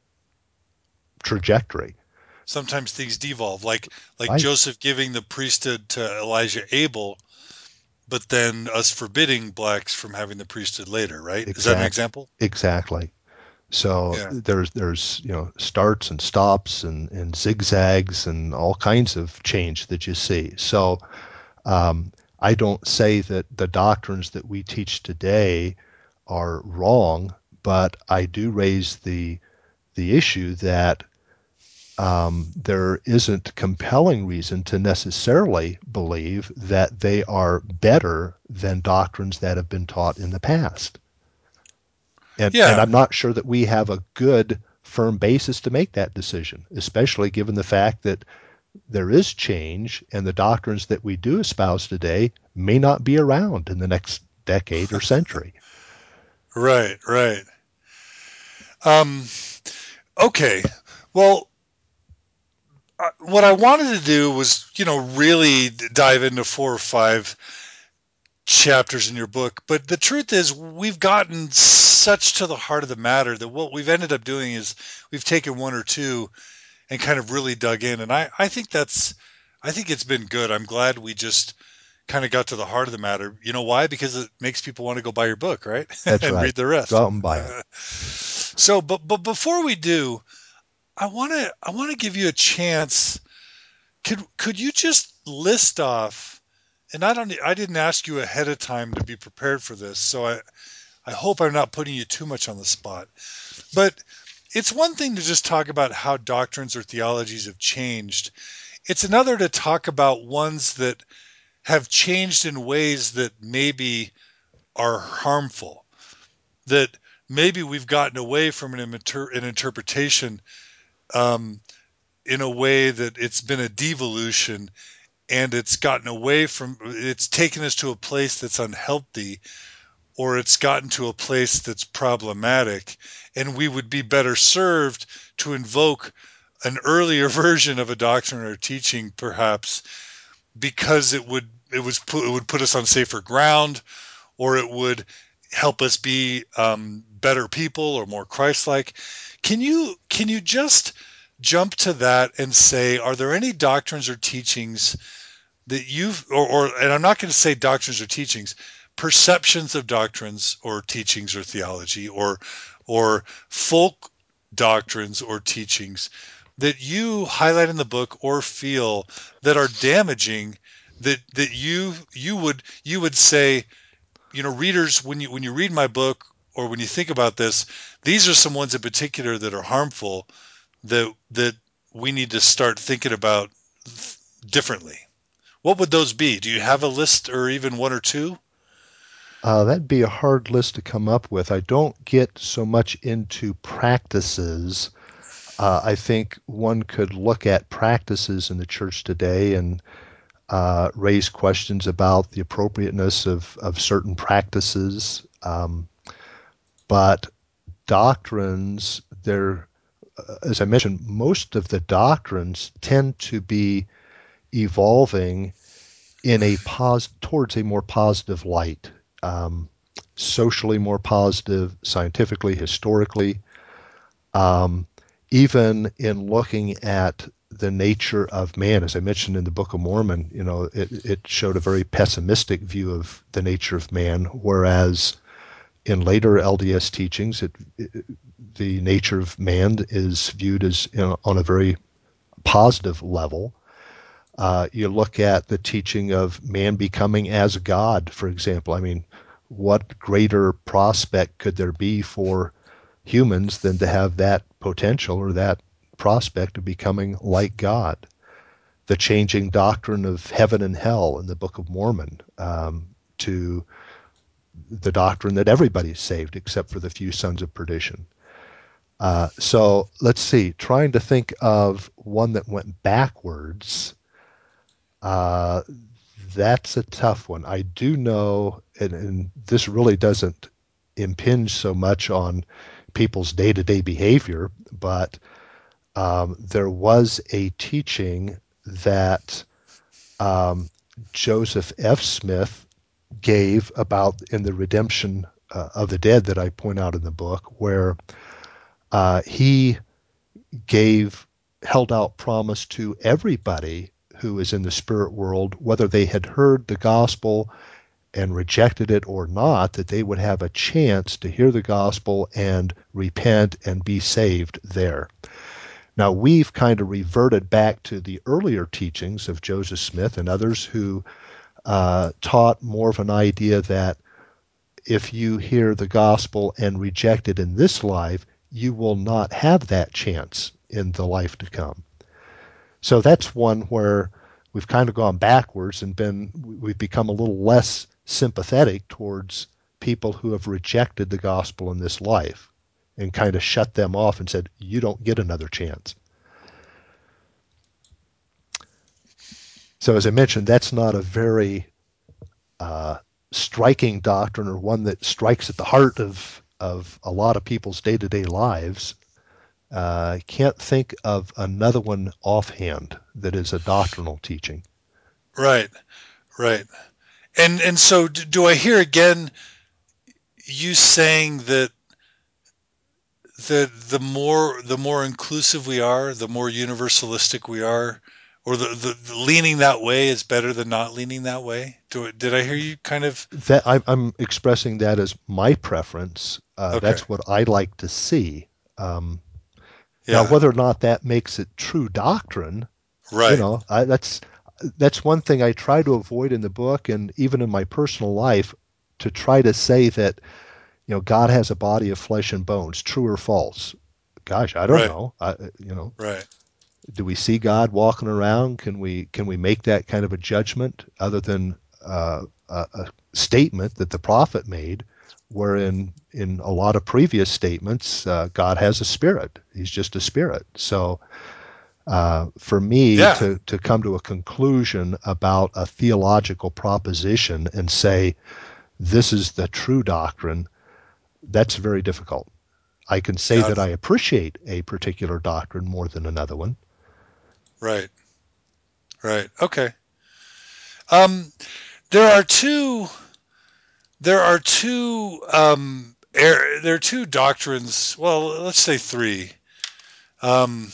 trajectory. Sometimes things devolve, like Right? Joseph giving the priesthood to Elijah Abel, but then us forbidding blacks from having the priesthood later, right? Is that an Exact, example? exactly. So Yeah. there's starts and stops and zigzags and all kinds of change that you see. So I don't say that the doctrines that we teach today are wrong, but I do raise the issue that there isn't compelling reason to necessarily believe that they are better than doctrines that have been taught in the past. And Yeah. I'm not sure that we have a good firm basis to make that decision, especially given the fact that there is change and the doctrines that we do espouse today may not be around in the next decade or century. Right, right. Um, okay. Well, what I wanted to do was, really dive into 4 or 5 chapters in your book. But the truth is, we've gotten such to the heart of the matter that what we've ended up doing is we've taken 1 or 2 and kind of really dug in. And I think I think it's been good. I'm glad we just kind of got to the heart of the matter. You know why? Because it makes people want to go buy your book, right? That's And right. read the Go rest. out and buy it. But before we do, I want to give you a chance. Could you just list off? And I didn't ask you ahead of time to be prepared for this, so I hope I'm not putting you too much on the spot. But it's one thing to just talk about how doctrines or theologies have changed. It's another to talk about ones that have changed in ways that maybe are harmful, that maybe we've gotten away from an interpretation um, in a way that it's been a devolution, and it's taken us to a place that's unhealthy, or it's gotten to a place that's problematic, and we would be better served to invoke an earlier version of a doctrine or teaching, perhaps, because it would put us on safer ground, or it would help us be better people or more Christ-like. Can you just jump to that and say, are there any doctrines or teachings that and I'm not going to say doctrines or teachings, perceptions of doctrines or teachings or theology, or folk doctrines or teachings that you highlight in the book or feel that are damaging, that you would say, readers, when you read my book or when you think about this, these are some ones in particular that are harmful, that we need to start thinking about differently. What would those be? Do you have a list, or even 1 or 2? That'd be a hard list to come up with. I don't get so much into practices. I think one could look at practices in the church today and raise questions about the appropriateness of certain practices. But doctrines, as I mentioned, most of the doctrines tend to be evolving in towards a more positive light, um, socially more positive, scientifically, historically. Um, Even in looking at the nature of man, as I mentioned in the Book of Mormon, it showed a very pessimistic view of the nature of man, whereas in later LDS teachings, the nature of man is viewed as on a very positive level. You look at the teaching of man becoming as God, for example. I mean, what greater prospect could there be for humans than to have that potential or that prospect of becoming like God? The changing doctrine of heaven and hell in the Book of Mormon, to the doctrine that everybody's saved except for the few sons of perdition. So let's see, trying to think of one that went backwards. Uh, that's a tough one. I do know, and this really doesn't impinge so much on people's day-to-day behavior, but there was a teaching that um, Joseph F. Smith gave about in the redemption of the dead that I point out in the book, where he held out promise to everybody who is in the spirit world, whether they had heard the gospel and rejected it or not, that they would have a chance to hear the gospel and repent and be saved there. Now, we've kind of reverted back to the earlier teachings of Joseph Smith and others who taught more of an idea that if you hear the gospel and reject it in this life, you will not have that chance in the life to come. So that's one where we've kind of gone backwards and we've become a little less sympathetic towards people who have rejected the gospel in this life and kind of shut them off and said, you don't get another chance. So as I mentioned, that's not a very striking doctrine, or one that strikes at the heart of a lot of people's day-to-day lives. I can't think of another one offhand that is a doctrinal teaching. Right, right. And so do I hear again you saying that the more inclusive we are, the more universalistic we are, or the leaning that way is better than not leaning that way? Did I hear you kind of? That I'm expressing that as my preference. Okay, That's what I like to see. Um, Now, yeah, whether or not that makes it true doctrine, right, that's one thing I try to avoid in the book and even in my personal life, to try to say that God has a body of flesh and bones, true or false. Gosh, I don't right, know. right, Do we see God walking around? Can we make that kind of a judgment other than a statement that the prophet made, wherein in a lot of previous statements, God has a spirit. He's just a spirit. So for me yeah, to come to a conclusion about a theological proposition and say this is the true doctrine, that's very difficult. I can say got that it, I appreciate a particular doctrine more than another one. right, right. Okay. Um, there are two. There are two. There are two doctrines. Well, let's say three. Um,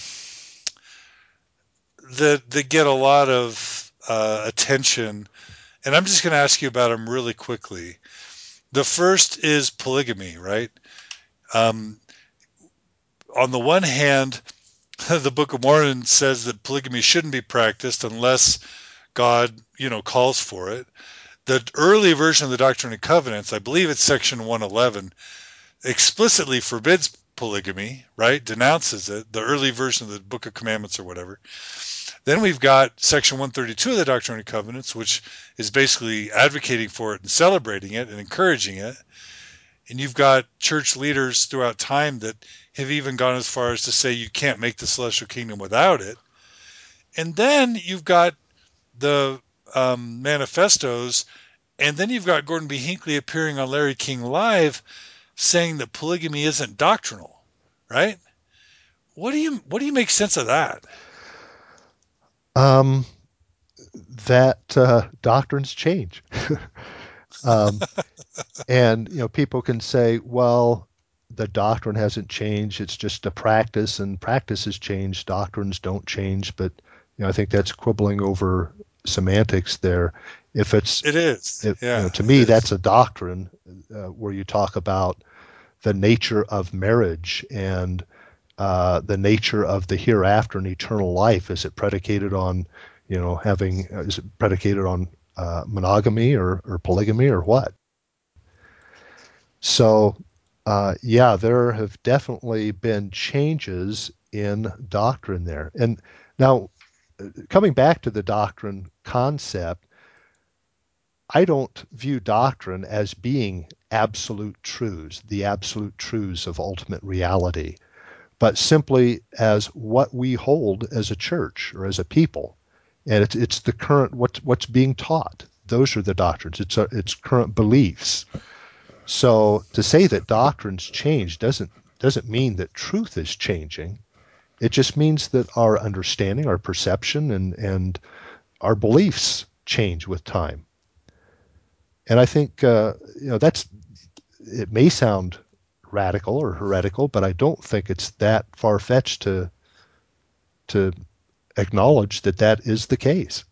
that get a lot of attention, and I'm just going to ask you about them really quickly. The first is polygamy, right? Um, on the one hand, the Book of Mormon says that polygamy shouldn't be practiced unless God, calls for it. The early version of the Doctrine and Covenants, I believe it's section 111, explicitly forbids polygamy, right? Denounces it. The early version of the Book of Commandments or whatever. Then we've got section 132 of the Doctrine and Covenants, which is basically advocating for it and celebrating it and encouraging it. And you've got church leaders throughout time that have even gone as far as to say you can't make the celestial kingdom without it. And then you've got the manifestos, and then you've got Gordon B. Hinckley appearing on Larry King Live saying that polygamy isn't doctrinal, right? What do you make sense of that? Um, that doctrines change. um, and people can say, well, the doctrine hasn't changed, it's just a practice, and practice has changed, doctrines don't change. But I think that's quibbling over semantics there. If it's It is. if, Yeah, to it me, is. that's a doctrine where you talk about the nature of marriage and the nature of the hereafter and eternal life. Is it predicated on having is it predicated on monogamy or polygamy or what? So, yeah, there have definitely been changes in doctrine there. And now, coming back to the doctrine concept, I don't view doctrine as being absolute truths, the absolute truths of ultimate reality, but simply as what we hold as a church or as a people. And it's the current what's being taught. Those are the doctrines. It's current beliefs. So to say that doctrines change doesn't mean that truth is changing. It just means that our understanding, our perception, and our beliefs change with time. And I think that's it may sound radical or heretical, but I don't think it's that far fetched to acknowledge that that is the case.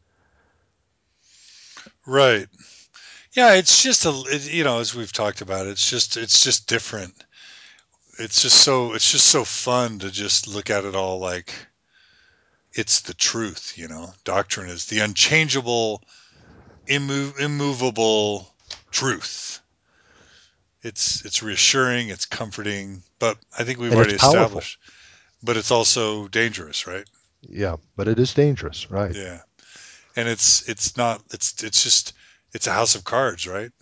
Right. Yeah, it's just as we've talked about, it's just different. It's just so fun to just look at it all like it's the truth. Doctrine is the unchangeable, immovable truth. It's reassuring, it's comforting, but I think we've And it's already powerful. established. But it's also dangerous, right? Yeah, but it is dangerous, right? Yeah, and it's not it's just it's a house of cards, right?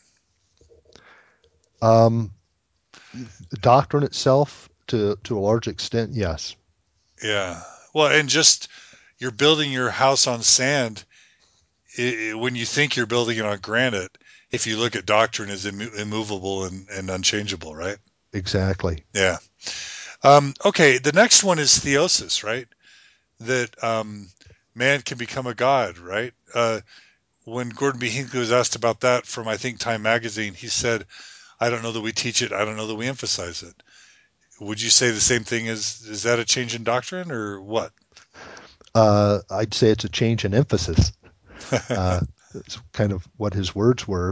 Um, the doctrine itself, to a large extent, yes. Yeah. Well, and just you're building your house on sand when you think you're building it on granite. If you look at doctrine as immovable and unchangeable, right? Exactly. Yeah. Okay, the next one is theosis, right? That man can become a god, right? When Gordon B. Hinckley was asked about that from, I think, Time Magazine, he said, I don't know that we teach it. I don't know that we emphasize it. Would you say the same thing? Is that a change in doctrine or what? I'd say it's a change in emphasis. It's kind of what his words were.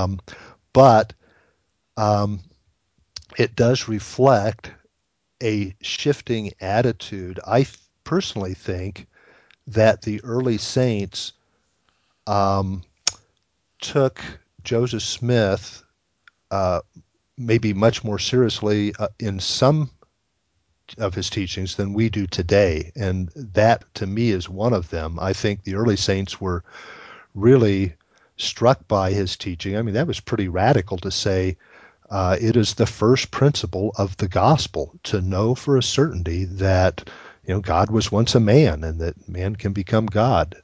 But um, it does reflect a shifting attitude. Personally think that the early saints um, took Joseph Smith uh, maybe much more seriously in some of his teachings than we do today. And that, to me, is one of them. I think the early saints were really struck by his teaching. I mean, that was pretty radical to say it is the first principle of the gospel to know for a certainty that God was once a man and that man can become God.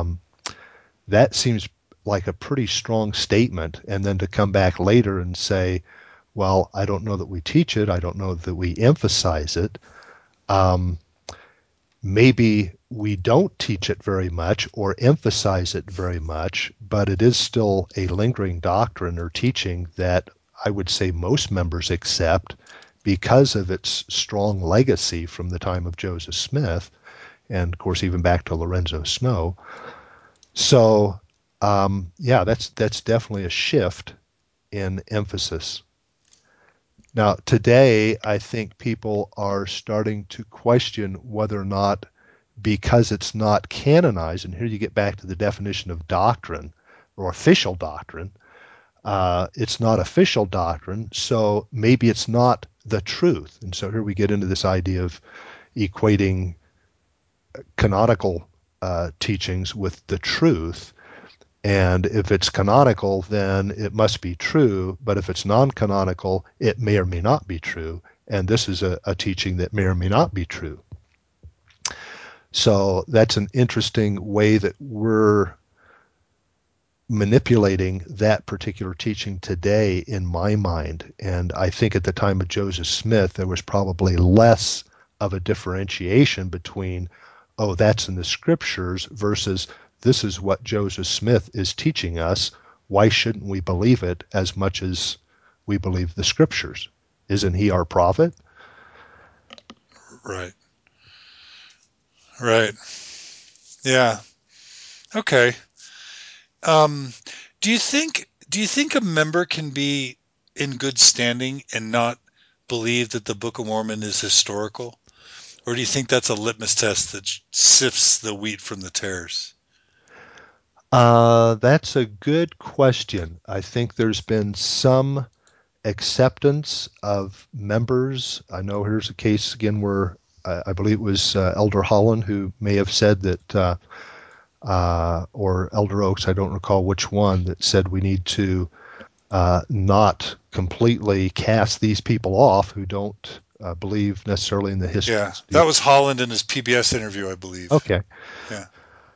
That seems like a pretty strong statement. And then to come back later and say, well, I don't know that we teach it. I don't know that we emphasize it. Um, Maybe we don't teach it very much or emphasize it very much, but it is still a lingering doctrine or teaching that I would say most members accept because of its strong legacy from the time of Joseph Smith and, of course, even back to Lorenzo Snow. So, yeah, that's definitely a shift in emphasis. Now, today, I think people are starting to question whether or not, because it's not canonized, and here you get back to the definition of doctrine or official doctrine, it's not official doctrine, so maybe it's not the truth. And so here we get into this idea of equating canonical teachings with the truth. And if it's canonical, then it must be true. But if it's non-canonical, it may or may not be true. And this is a teaching that may or may not be true. So that's an interesting way that we're manipulating that particular teaching today in my mind. And I think at the time of Joseph Smith, there was probably less of a differentiation between, oh, that's in the scriptures versus this is what Joseph Smith is teaching us. Why shouldn't we believe it as much as we believe the scriptures? Isn't he our prophet? Right. Right. Yeah. Okay. Um, do you think a member can be in good standing and not believe that the Book of Mormon is historical? Or do you think that's a litmus test that sifts the wheat from the tares? That's a good question. I think there's been some acceptance of members. I know here's a case again where I believe it was Elder Holland who may have said that, or Elder Oaks, I don't recall which one, that said we need to not completely cast these people off who don't believe necessarily in the Yeah, historicity. that was Holland in his PBS interview, I believe. Okay. Yeah.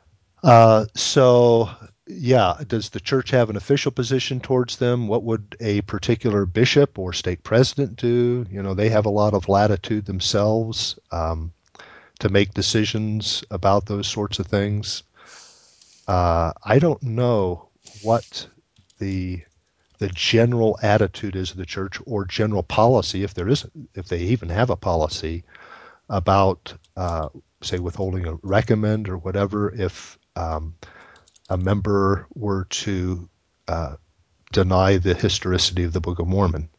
So, yeah, does the church have an official position towards them? What would a particular bishop or stake president do? They have a lot of latitude themselves to make decisions about those sorts of things. I don't know what the the general attitude is of the church or general policy, if they even have a policy about, say, withholding a recommend or whatever, if a member were to uh, deny the historicity of the Book of Mormon.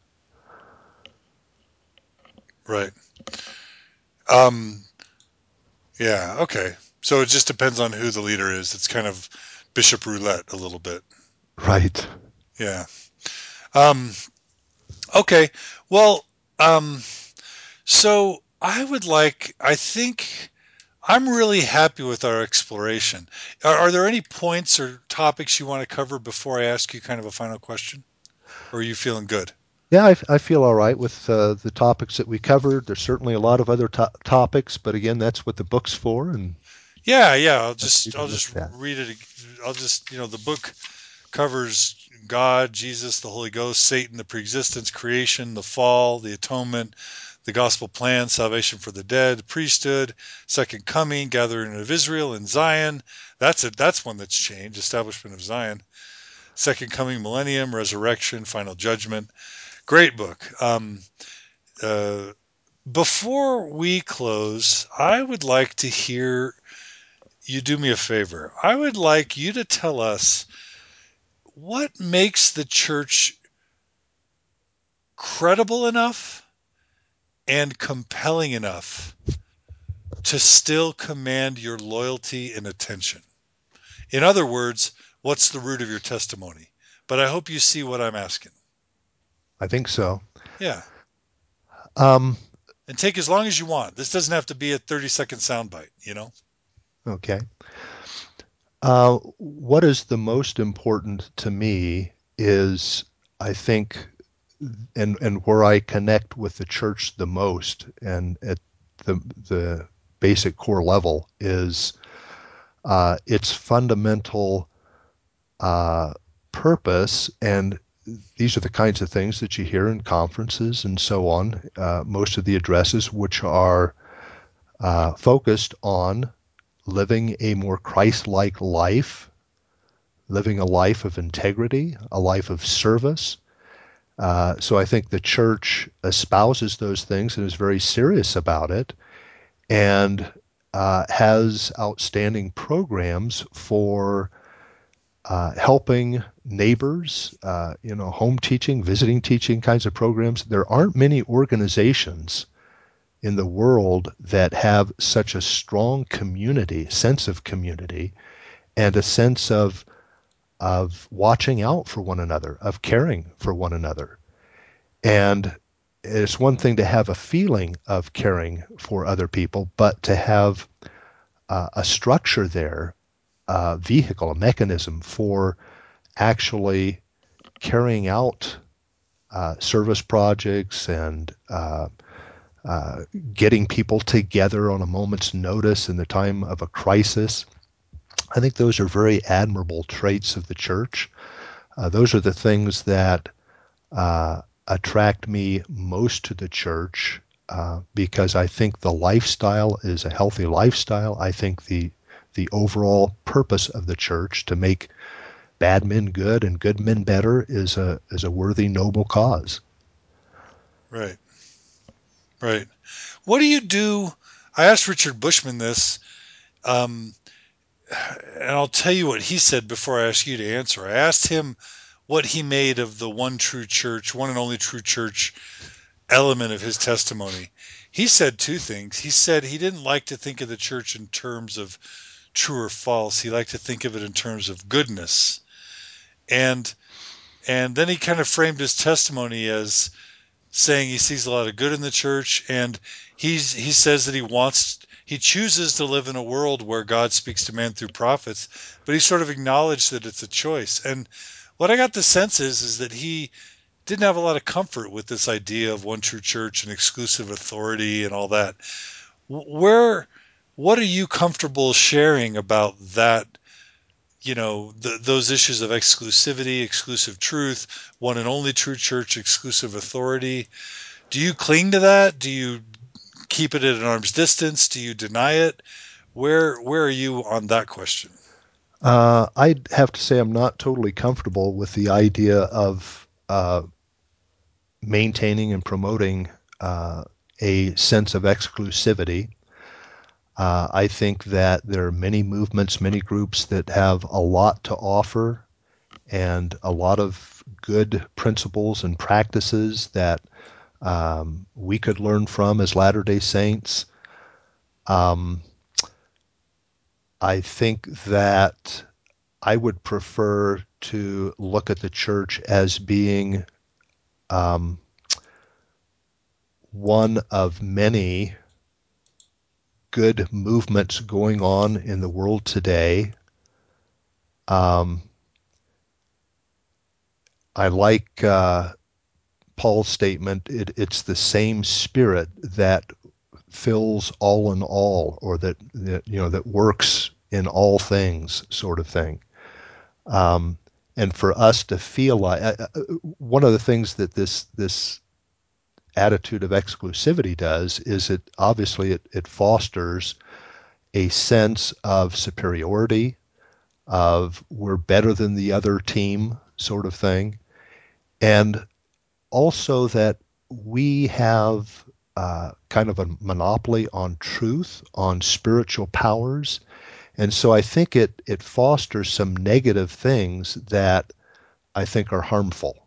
Right. Um, yeah, okay. So it just depends on who the leader is. It's kind of bishop roulette a little bit. Right. Yeah. Um, okay. Well, um, so I think I'm really happy with our exploration. Are there any points or topics you want to cover before I ask you kind of a final question? Or are you feeling good? Yeah, I feel all right with the topics that we covered. There's certainly a lot of other topics, but again, that's what the book's for, and Yeah, yeah. let's leave I'll it with just that. read it. I'll just the book covers God, Jesus, the Holy Ghost, Satan, the preexistence, creation, the fall, the atonement, the gospel plan, salvation for the dead, priesthood, second coming, gathering of Israel in Zion. That's it. That's one that's changed. Establishment of Zion, second coming, millennium, resurrection, final judgment. Great book. Uh, Before we close, I would like to hear you do me a favor. I would like you to tell us what makes the church credible enough and compelling enough to still command your loyalty and attention. In other words, what's the root of your testimony? But I hope you see what I'm asking. I think so. Yeah. Um, And take as long as you want. This doesn't have to be a 30-second soundbite, you know? okay. What is the most important to me is, I think, and where I connect with the church the most, and at the basic core level, is its fundamental purpose. And these are the kinds of things that you hear in conferences and so on. Most of the addresses, which are focused on living a more Christ-like life, living a life of integrity, a life of service. So I think the church espouses those things and is very serious about it, and has outstanding programs for helping neighbors, home teaching, visiting teaching kinds of programs. There aren't many organizations in the world that have such a strong sense of community, and a sense of watching out for one another, of caring for one another. And it's one thing to have a feeling of caring for other people, but to have a structure there, a vehicle, a mechanism for actually carrying out service projects and getting people together on a moment's notice in the time of a crisis. I think those are very admirable traits of the church. Those are the things that attract me most to the church, because I think the lifestyle is a healthy lifestyle. I think the overall purpose of the church, to make bad men good and good men better, is a worthy, noble cause. Right. Right. What do you do? I asked Richard Bushman this, um, and I'll tell you what he said before I ask you to answer. I asked him what he made of the one true church, one and only true church element of his testimony. He said two things. He said he didn't like to think of the church in terms of true or false. He liked to think of it in terms of goodness. And then he kind of framed his testimony as saying he sees a lot of good in the church, and he says that he chooses to live in a world where God speaks to man through prophets, but he sort of acknowledged that it's a choice. And what I got the sense is that he didn't have a lot of comfort with this idea of one true church and exclusive authority and all that. Where What are you comfortable sharing about that? Those issues of exclusivity, exclusive truth, one and only true church, exclusive authority. Do you cling to that? Do you keep it at an arm's distance? Do you deny it? Where are you on that question? I'd have to say I'm not totally comfortable with the idea of maintaining and promoting a sense of exclusivity. I think that there are many movements, many groups that have a lot to offer, and a lot of good principles and practices that we could learn from as Latter-day Saints. Um, I think that I would prefer to look at the church as being um, one of many good movements going on in the world today. Um, I like Paul's statement. It's the same Spirit that fills all in all, or that works in all things, sort of thing. And for us to feel like one of the things that this attitude of exclusivity does is it fosters a sense of superiority, of we're better than the other team sort of thing, and also that we have kind of a monopoly on truth, on spiritual powers. And so I think it fosters some negative things that I think are harmful.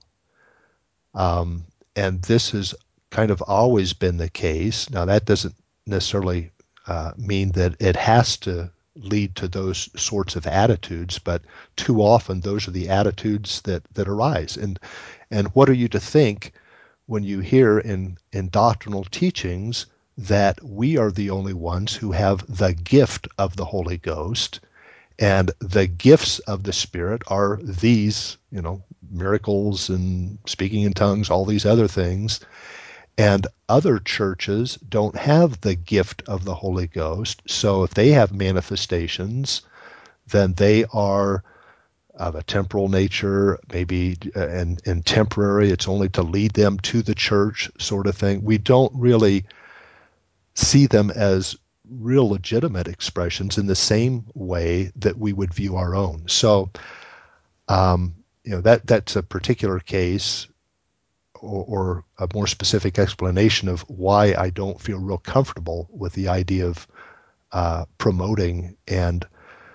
And this has kind of always been the case. Now, that doesn't necessarily mean that it has to lead to those sorts of attitudes, but too often those are the attitudes that arise. And what are you to think when you hear in doctrinal teachings that we are the only ones who have the gift of the Holy Ghost, and the gifts of the Spirit are these, miracles and speaking in tongues, all these other things, and other churches don't have the gift of the Holy Ghost, so if they have manifestations, then they are of a temporal nature, maybe and temporary. It's only to lead them to the church, sort of thing. We don't really see them as real legitimate expressions in the same way that we would view our own. So, that's a particular case, or a more specific explanation of why I don't feel real comfortable with the idea of promoting and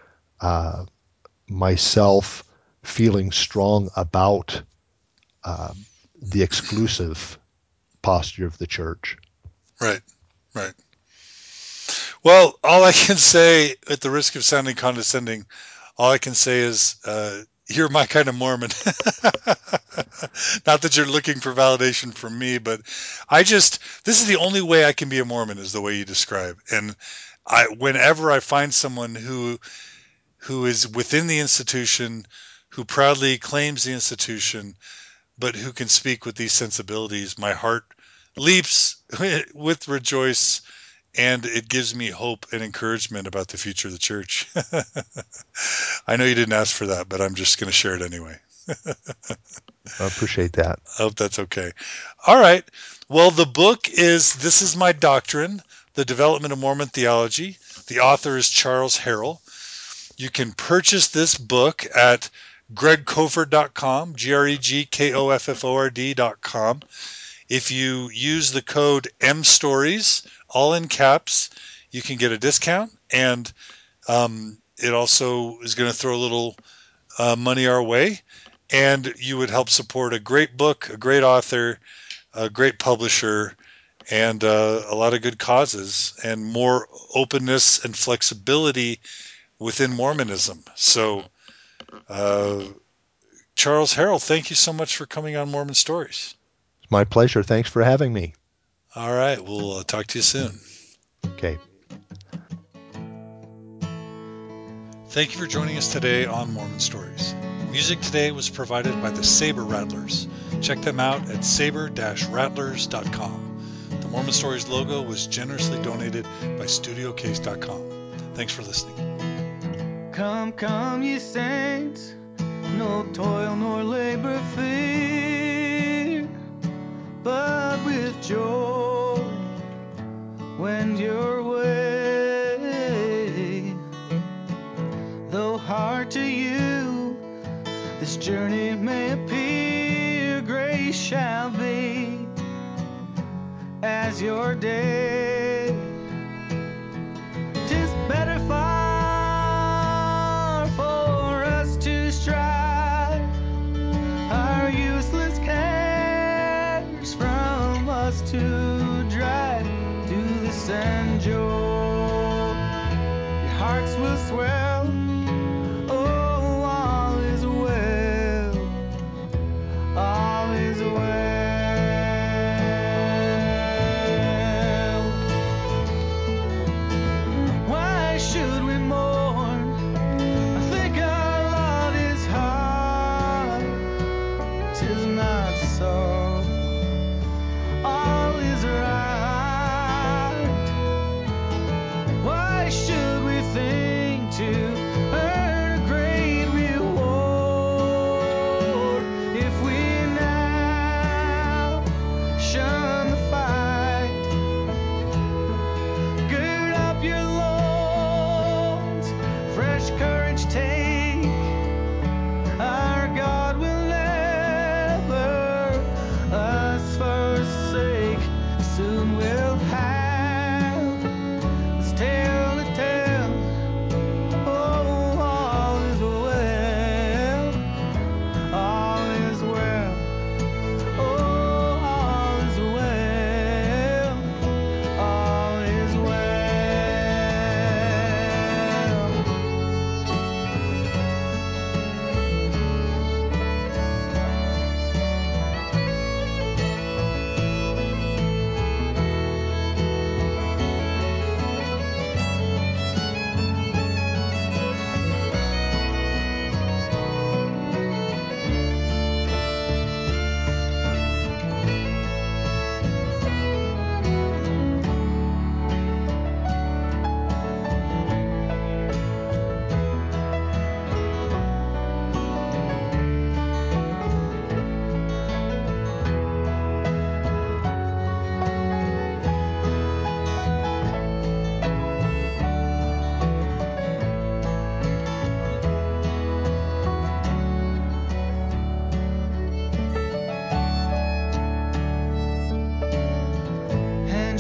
myself feeling strong about the exclusive posture of the church. Right, right. Well, all I can say, at the risk of sounding condescending, all I can say is you're my kind of Mormon. Not that you're looking for validation from me, but this is the only way I can be a Mormon, is the way you describe. And whenever I find someone who is within the institution, who proudly claims the institution, but who can speak with these sensibilities, my heart leaps with rejoice, and it gives me hope and encouragement about the future of the church. I know you didn't ask for that, but I'm just going to share it anyway. I appreciate that. I hope that's okay. All right. Well, the book is This Is My Doctrine, The Development of Mormon Theology. The author is Charles Harrell. You can purchase this book at gregkofford.com, GREGKOFFORD.com. If you use the code MStories, all in caps, you can get a discount, and it also is going to throw a little money our way, and you would help support a great book, a great author, a great publisher, and a lot of good causes, and more openness and flexibility within Mormonism. So, Charles Harrell, thank you so much for coming on Mormon Stories. It's my pleasure. Thanks for having me. All right. We'll talk to you soon. Okay. Thank you for joining us today on Mormon Stories. Music today was provided by the Saber Rattlers. Check them out at saber-rattlers.com. The Mormon Stories logo was generously donated by StudioCase.com. Thanks for listening. Come, come, ye saints, no toil nor labor fear, but with joy wend your way. Though hard to you this journey may appear, grace shall be as your day. 'Tis better far for us to strive our useless cares from us to drive to the sand joy. Your hearts will swell, oh, all is well, all is well. Why should we mourn? I think our lot is hard. 'Tis not so. All is right. Why should we think to earn a great reward if we now shun the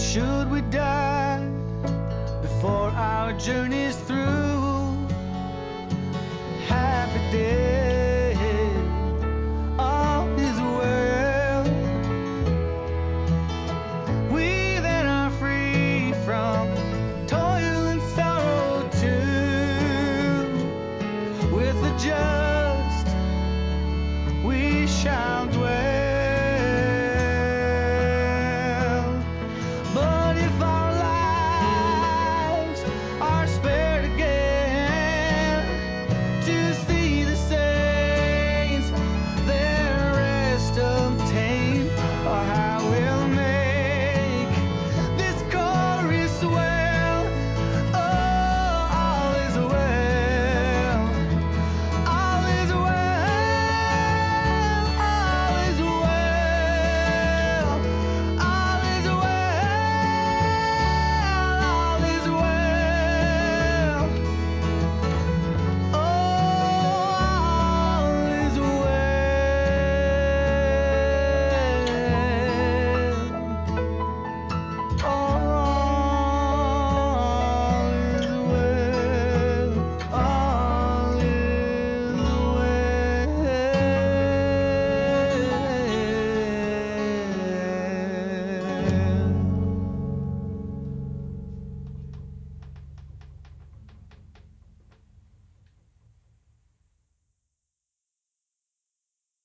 should we die before our journey's through?